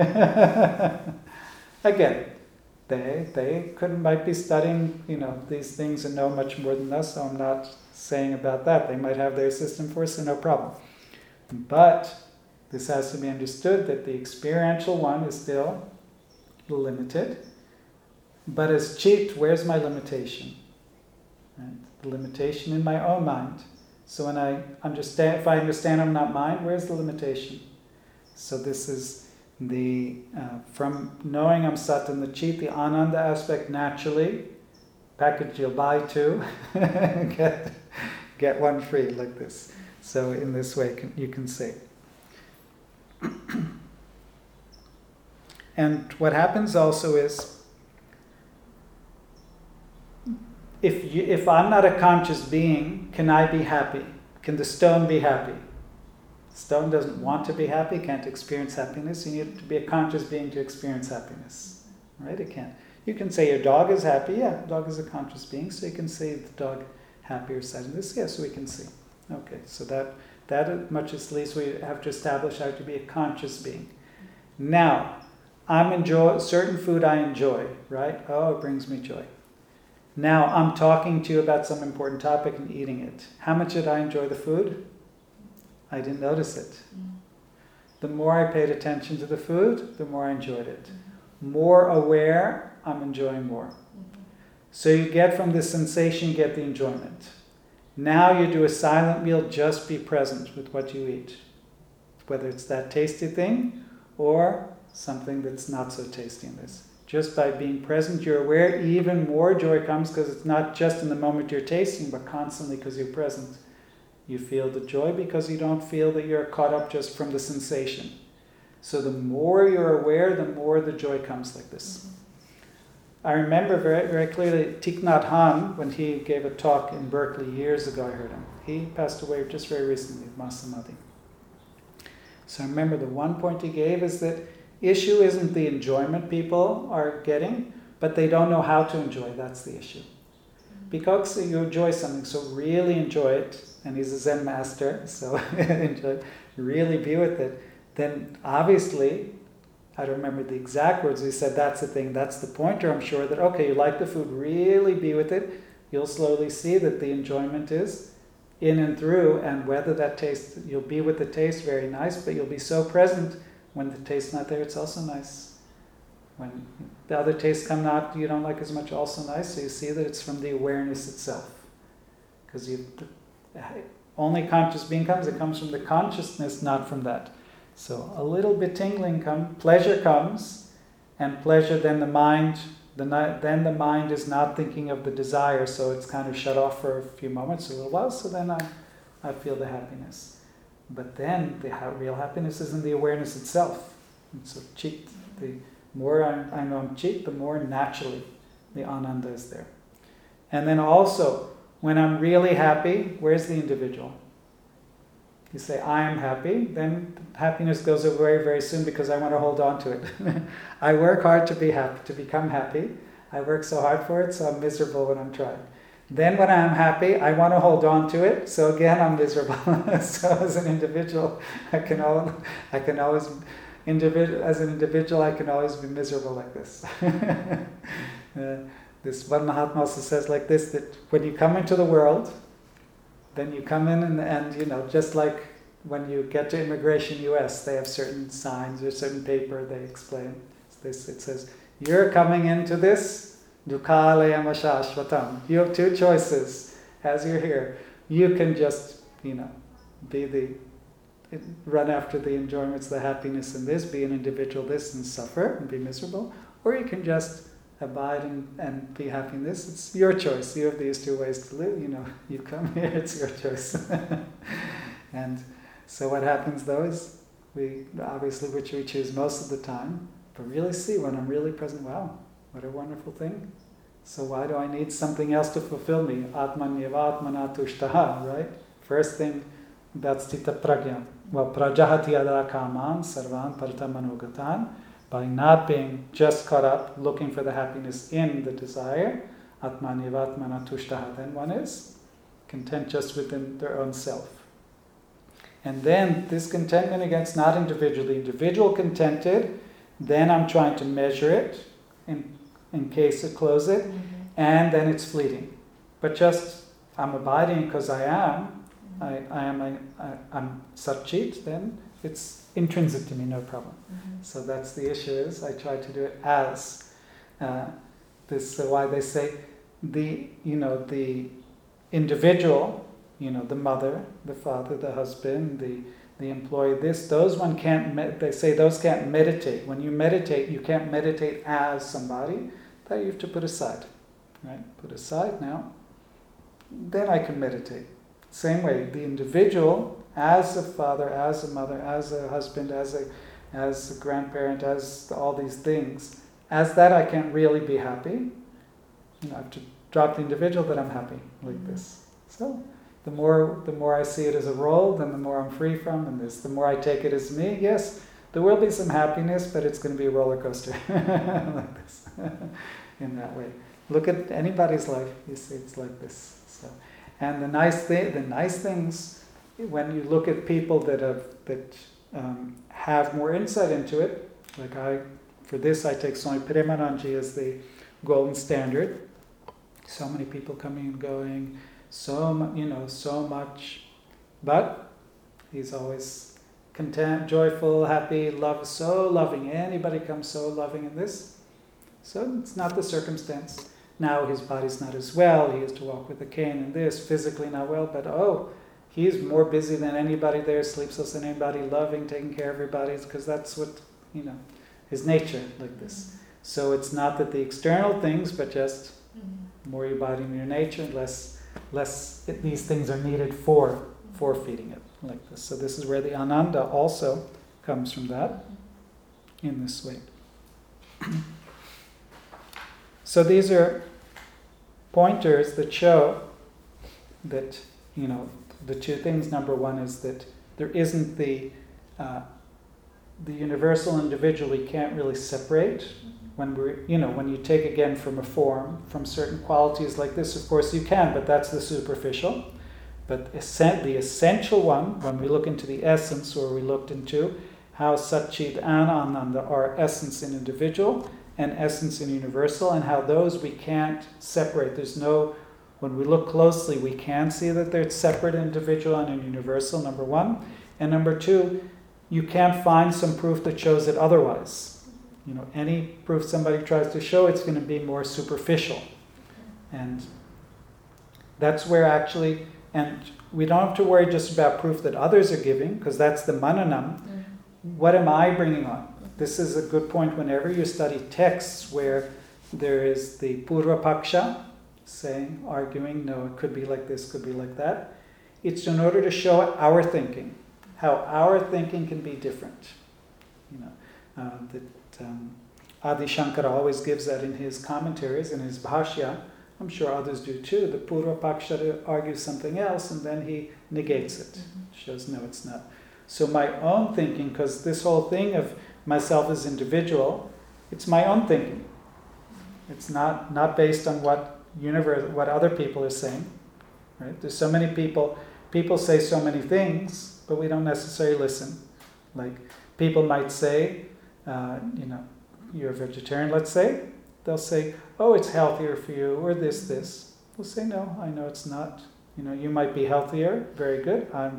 Again, they they could might be studying, you know, these things and know much more than us, so I'm not saying about that. They might have their system for us, so no problem. But this has to be understood that the experiential one is still limited. But as chit, where's my limitation? Right? The limitation in my own mind. So when I understand, if I understand I'm not mind, where's the limitation? So this is the, uh, from knowing I'm sat in the chit, the ananda aspect naturally, package you'll buy two, get, get one free like this. So in this way can, you can see. And what happens also is, if you, if I'm not a conscious being, can I be happy? Can the stone be happy? Stone doesn't want to be happy, can't experience happiness. You need to be a conscious being to experience happiness. Right? It can't. You can say your dog is happy. Yeah, dog is a conscious being, so you can say the dog happy or sad in this. Yes, we can see. Okay, so that that much at least we have to establish how to be a conscious being. Now, I'm enjoy certain food I enjoy, right? Oh, it brings me joy. Now I'm talking to you about some important topic and eating it. How much did I enjoy the food? I didn't notice it. The more I paid attention to the food, the more I enjoyed it. More aware, I'm enjoying more. So you get from the sensation, you get the enjoyment. Now you do a silent meal, just be present with what you eat. Whether it's that tasty thing or something that's not so tasty in this. Just by being present, you're aware, even more joy comes because it's not just in the moment you're tasting, but constantly because you're present. You feel the joy because you don't feel that you're caught up just from the sensation. So the more you're aware, the more the joy comes like this. I remember very very clearly Thich Nhat Hanh, when he gave a talk in Berkeley years ago, I heard him. He passed away just very recently, Masamadhi. So I remember the one point he gave is that issue isn't the enjoyment people are getting, but they don't know how to enjoy. That's the issue. Because you enjoy something, so really enjoy it, and he's a Zen master, so enjoy, really be with it, then obviously, I don't remember the exact words, he said that's the thing, that's the pointer, I'm sure, that okay, you like the food, really be with it, you'll slowly see that the enjoyment is in and through, and whether that taste, you'll be with the taste, very nice, but you'll be so present, when the taste's not there, it's also nice. When the other tastes come out, you don't like as much, also nice, so you see that it's from the awareness itself. Because you only conscious being comes, it comes from the consciousness, not from that. So a little bit tingling comes, pleasure comes, and pleasure then the mind, the then the mind is not thinking of the desire, so it's kind of shut off for a few moments, a little while, so then I, I feel the happiness. But then the ha- real happiness is in the awareness itself. And so chit, the more I, I know I'm chit, the more naturally the ananda is there. And then also, when I'm really happy, where's the individual? You say, I am happy, then happiness goes away very soon because I want to hold on to it. I work hard to be happy, to become happy. I work so hard for it, so I'm miserable when I'm trying. Then when I'm happy, I want to hold on to it, so again I'm miserable. So as an individual, I can always, I can always, individ- as an individual, I can always be miserable like this. uh, this one Mahatma also says like this, that when you come into the world, then you come in and, and you know, just like when you get to Immigration U S, they have certain signs or certain paper they explain. This, it says, you're coming into this, dukhalayam ashashvatam. You have two choices as you're here. You can just, you know, be the, run after the enjoyments, the happiness in this, be an individual this and suffer and be miserable. Or you can just abide and, and be happy in this. It's your choice. You have these two ways to live. You know, you come here, it's your choice. And so what happens though is, we obviously which we choose most of the time, but really see when I'm really present, wow, what a wonderful thing. So why do I need something else to fulfill me? Atmanyeva atmana tushtaha, right? First thing, that's Stita Pragya. Well, prajahati yada kaman sarvan paritamanogatan. By not being just caught up, looking for the happiness in the desire, atmanyeva atmana tushtaha, then one is content just within their own self. And then this contentment against not individually, individual contented, then I'm trying to measure it in, in case it close it, mm-hmm. and then it's fleeting. But just, I'm abiding because I am, mm-hmm. I, I am, I, I, I'm satchit, then it's intrinsic to me, no problem. Mm-hmm. So that's the issue is, I try to do it as, uh, this is why they say, the, you know, the individual, you know, the mother, the father, the husband, the the employee, this, those one can't, med- they say those can't meditate. When you meditate, you can't meditate as somebody, that you have to put aside, right? Put aside now, then I can meditate. Same way, the individual, as a father, as a mother, as a husband, as a, as a grandparent, as all these things, as that I can't really be happy. You know, I have to drop the individual that I'm happy, like mm-hmm. this. So, The more, the more I see it as a role, then the more I'm free from and this. The more I take it as me, yes, there will be some happiness, but it's going to be a roller coaster, like this, in that way. Look at anybody's life, you see, it's like this. So, and the nice thing, the nice things, when you look at people that have that um, have more insight into it, like I, for this I take Swami Premananji as the golden standard. So many people coming and going. So you know, so much, but he's always content, joyful, happy, love, so loving. Anybody comes so loving in this. So it's not the circumstance. Now his body's not as well. He has to walk with a cane and this, physically not well. But oh, he's more busy than anybody there, sleeps less than anybody, loving, taking care of everybody, because that's what you know, his nature like this. So it's not that the external things, but just more you abide in your nature, less. Less it, these things are needed for for feeding it like this. So this is where the ananda also comes from that in this way. So these are pointers that show that, you know, the two things. Number one is that there isn't the uh, the universal individual you can't really separate. When we, you know, when you take again from a form, from certain qualities like this, of course you can, but that's the superficial. But the essential one, when we look into the essence, or we looked into how Satchit and Ananda are essence in individual and essence in universal, and how those we can't separate. There's no, when we look closely, we can see that they're separate individual and in universal, number one. And number two, you can't find some proof that shows it otherwise. You know, any proof somebody tries to show, it's going to be more superficial. And that's where actually, and we don't have to worry just about proof that others are giving, because that's the mananam. Mm-hmm. What am I bringing on? This is a good point whenever you study texts where there is the Purva Paksha, saying, arguing, no, it could be like this, could be like that. It's in order to show our thinking, how our thinking can be different. You know, uh, that um, Adi Shankara always gives that in his commentaries, in his Bhashya. I'm sure others do too. The Purva Paksha argues something else, and then he negates it. Mm-hmm. Shows, no, it's not. So my own thinking, because this whole thing of myself as individual, it's my own thinking. It's not, not based on what universe, what other people are saying. Right? There's so many people, people say so many things, but we don't necessarily listen. Like, people might say, uh, you know, you're a vegetarian, let's say. They'll say, oh, it's healthier for you, or this, this. We'll say, no, I know it's not. You know, you might be healthier, very good. I'm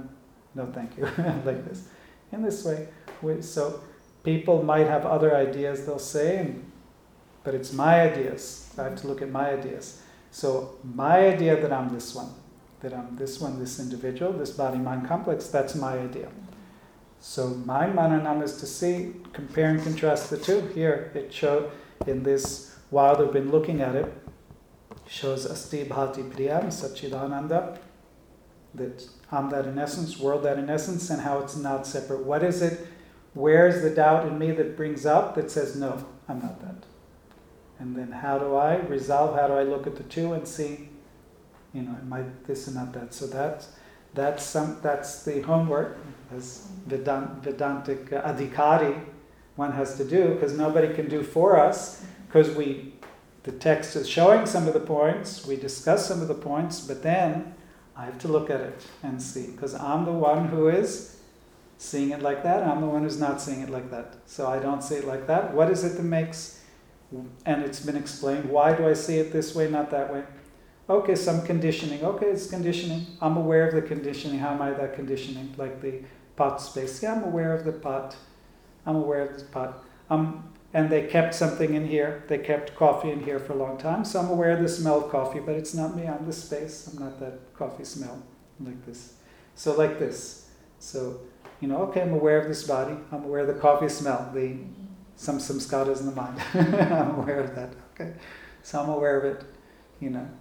no thank you, like this. In this way, we, so people might have other ideas they'll say, and, but it's my ideas. I have to look at my ideas. So my idea that I'm this one, that I'm this one, this individual, this body-mind complex, that's my idea. So my mananam is to see, compare and contrast the two. Here it showed in this, while they've been looking at it, shows Asti Bhati Priyam, Satchidananda, that I'm that in essence, world that in essence, and how it's not separate. What is it? Where is the doubt in me that brings up, that says, no, I'm not that? And then how do I resolve, how do I look at the two and see, you know, am I this and not that? So that's, that's, some, that's the homework, as Vedant, Vedantic uh, Adhikari one has to do, because nobody can do for us, because we, the text is showing some of the points, we discuss some of the points, but then I have to look at it and see, because I'm the one who is seeing it like that, and I'm the one who's not seeing it like that. So I don't see it like that. What is it that makes, and it's been explained, why do I see it this way, not that way? Okay, some conditioning. Okay, it's conditioning. I'm aware of the conditioning. How am I that conditioning? Like the pot space. Yeah, I'm aware of the pot. I'm aware of this pot. Um, and they kept something in here. They kept coffee in here for a long time. So I'm aware of the smell of coffee, but it's not me. I'm the space. I'm not that coffee smell. Like this. So like this. So, you know, okay, I'm aware of this body. I'm aware of the coffee smell. The some samskaras in the mind. I'm aware of that. Okay. So I'm aware of it. You know.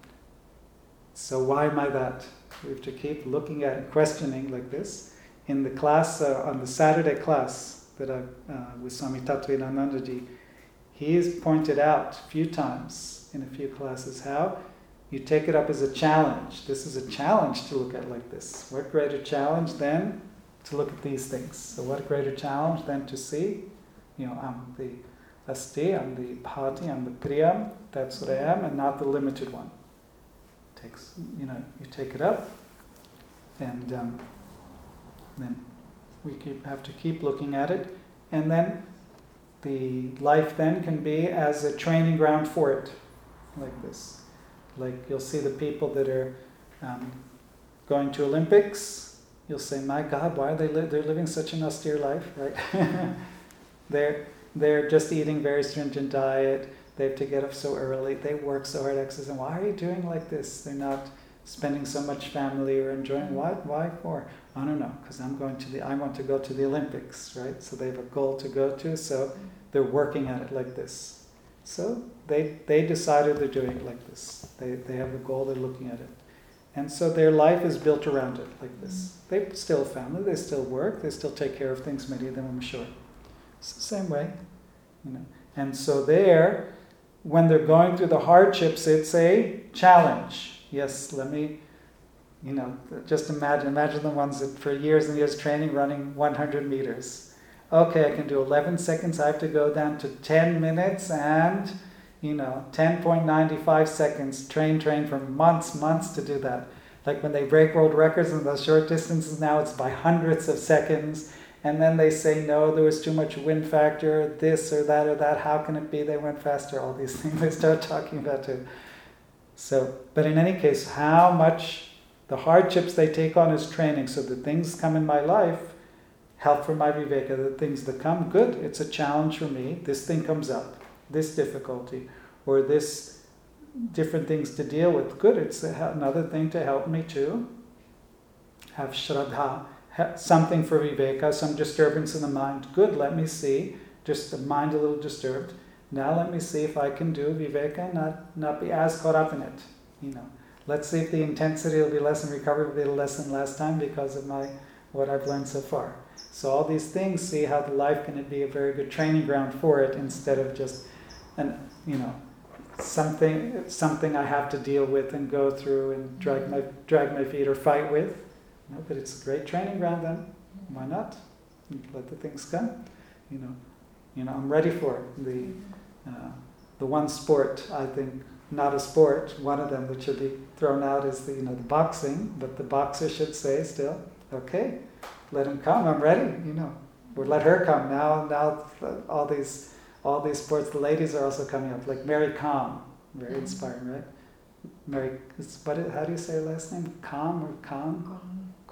So why am I that? We have to keep looking at it, questioning like this. In the class, uh, on the Saturday class that I uh, with Swami Tattvayanandaji, he has pointed out a few times in a few classes how you take it up as a challenge. This is a challenge to look at like this. What greater challenge than to look at these things? So what greater challenge than to see, you know, I'm the Asti, I'm the Bhati, I'm the Priyam, that's what I am, and not the limited one. Takes, you know, you take it up, and um, then we keep, have to keep looking at it, and then the life then can be as a training ground for it, like this. Like you'll see the people that are um, going to Olympics, you'll say, my God, why are they li- they're living such an austere life, right? they're they're just eating very stringent diet. They have to get up so early. They work so hard, exercise. And why are you doing like this? They're not spending so much family or enjoying. Why? Why for? I don't know. Because I'm going to the. I want to go to the Olympics, right? So they have a goal to go to. So they're working at it like this. So they they decided they're doing it like this. They they have a goal. They're looking at it, and so their life is built around it like this. They still have family. They still work. They still take care of things. Many of them, I'm sure. It's the same way, you know. And so there. When they're going through the hardships, it's a challenge. Yes, let me, you know, just imagine, imagine the ones that for years and years training running one hundred meters. Okay, I can do eleven seconds, I have to go down to ten minutes and, you know, ten point nine five seconds. Train, train for months, months to do that. Like when they break world records in those short distances now, it's by hundreds of seconds. And then they say, no, there was too much wind factor, this or that or that, how can it be they went faster, all these things they start talking about too. So, but in any case, how much the hardships they take on is training, so the things come in my life, help for my viveka, the things that come, good, it's a challenge for me, this thing comes up, this difficulty, or this different things to deal with, good, it's a, another thing to help me to have shraddha, something for viveka, some disturbance in the mind. Good, let me see. Just the mind a little disturbed. Now let me see if I can do viveka and not, not be as caught up in it. You know, let's see if the intensity will be less and recovery will be less than last time because of my what I've learned so far. So all these things, see how the life can be a very good training ground for it instead of just an you know something something I have to deal with and go through and drag my drag my feet or fight with. No, but it's a great training ground then. Why not? Let the things come. You know, you know. I'm ready for it. The uh, the one sport I think not a sport. One of them that should be thrown out is the you know the boxing. But the boxer should say still, okay, let him come. I'm ready. You know, or let her come. Now, now all these all these sports. The ladies are also coming up. Like Mary Kom, very inspiring, right? Mary, what? How do you say her last name? Kom or Kom?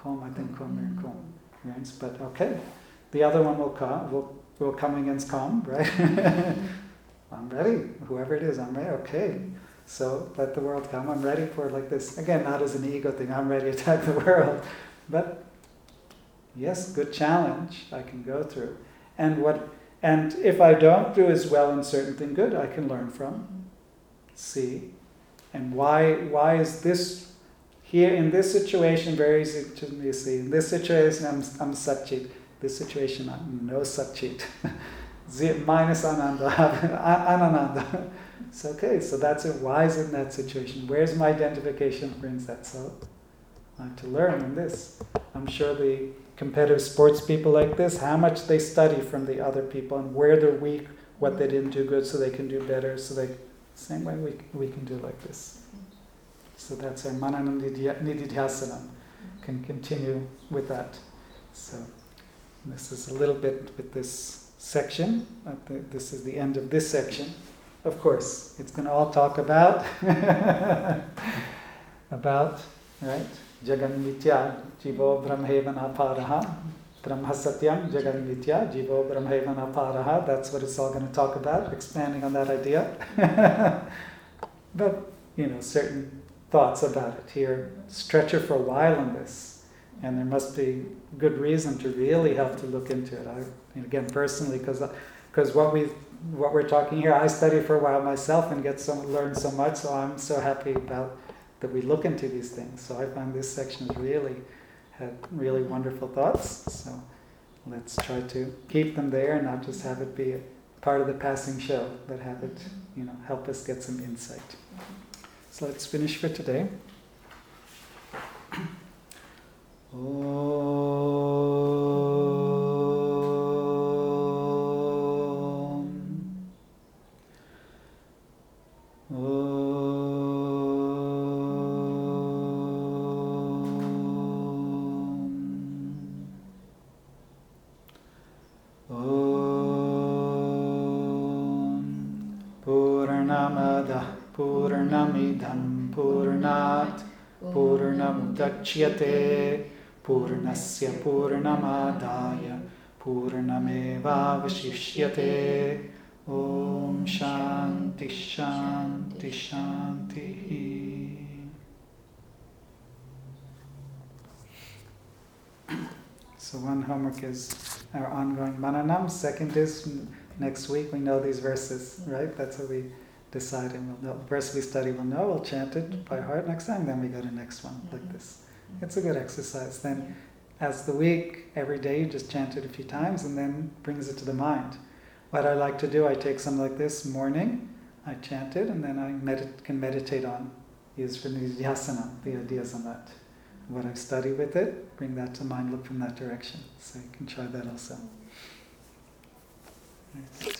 Kom, I think Kom or Kom. Right? But okay, the other one will come, will, will come against Kom, right? I'm ready, whoever it is, I'm ready, okay. So let the world come, I'm ready for it like this. Again, not as an ego thing, I'm ready to attack the world. But yes, good challenge I can go through. And what and if I don't do as well in certain thing, good, I can learn from, see. And why why is this here in this situation very easy to me see. In this situation I'm I'm Satchit. This situation I'm no Satchit. Minus Ananda, Anananda. It's okay, so that's it. Why is it in that situation? Where's my identification brings that? So I have to learn in this. I'm sure the competitive sports people like this, how much they study from the other people and where they're weak, what they didn't do good so they can do better. So they, same way we we can do like this. So that's our Mananam Nididhyasanam. Can continue with that. So this is a little bit with this section. This is the end of this section. Of course, it's going to all talk about about, right? Jagan Mitya, Jivo Brahmevana Paraha. Brahma Satyam, Jagan Mitya, Jivo Brahmevana Paraha. That's what it's all going to talk about, expanding on that idea. But, you know, certain thoughts about it here. Stretcher for a while on this. And there must be good reason to really have to look into it. I, and again, personally, because because what we what we're talking here, I study for a while myself and get so learn so much. So I'm so happy about that we look into these things. So I find this section has really had really wonderful thoughts. So let's try to keep them there and not just have it be a part of the passing show, but have it, you know, help us get some insight. So let's finish for today. Purnamidam Purnat Purnamudachyate Purnasya Purnamadaya Purnameva Vashishyate Om Shanti Shanti Shanti. So one homework is our ongoing mananam. Second is next week we know these verses, right? That's what we decide, and we'll know. The verse we study we'll know, we'll chant it by heart next time, then we go to the next one, like this. It's a good exercise. Then as the week, every day you just chant it a few times and then brings it to the mind. What I like to do, I take something like this, morning, I chant it, and then I medit- can meditate on, use for nididhyasana, the ideas on that. What I study with it, bring that to mind, look from that direction. So you can try that also. Right.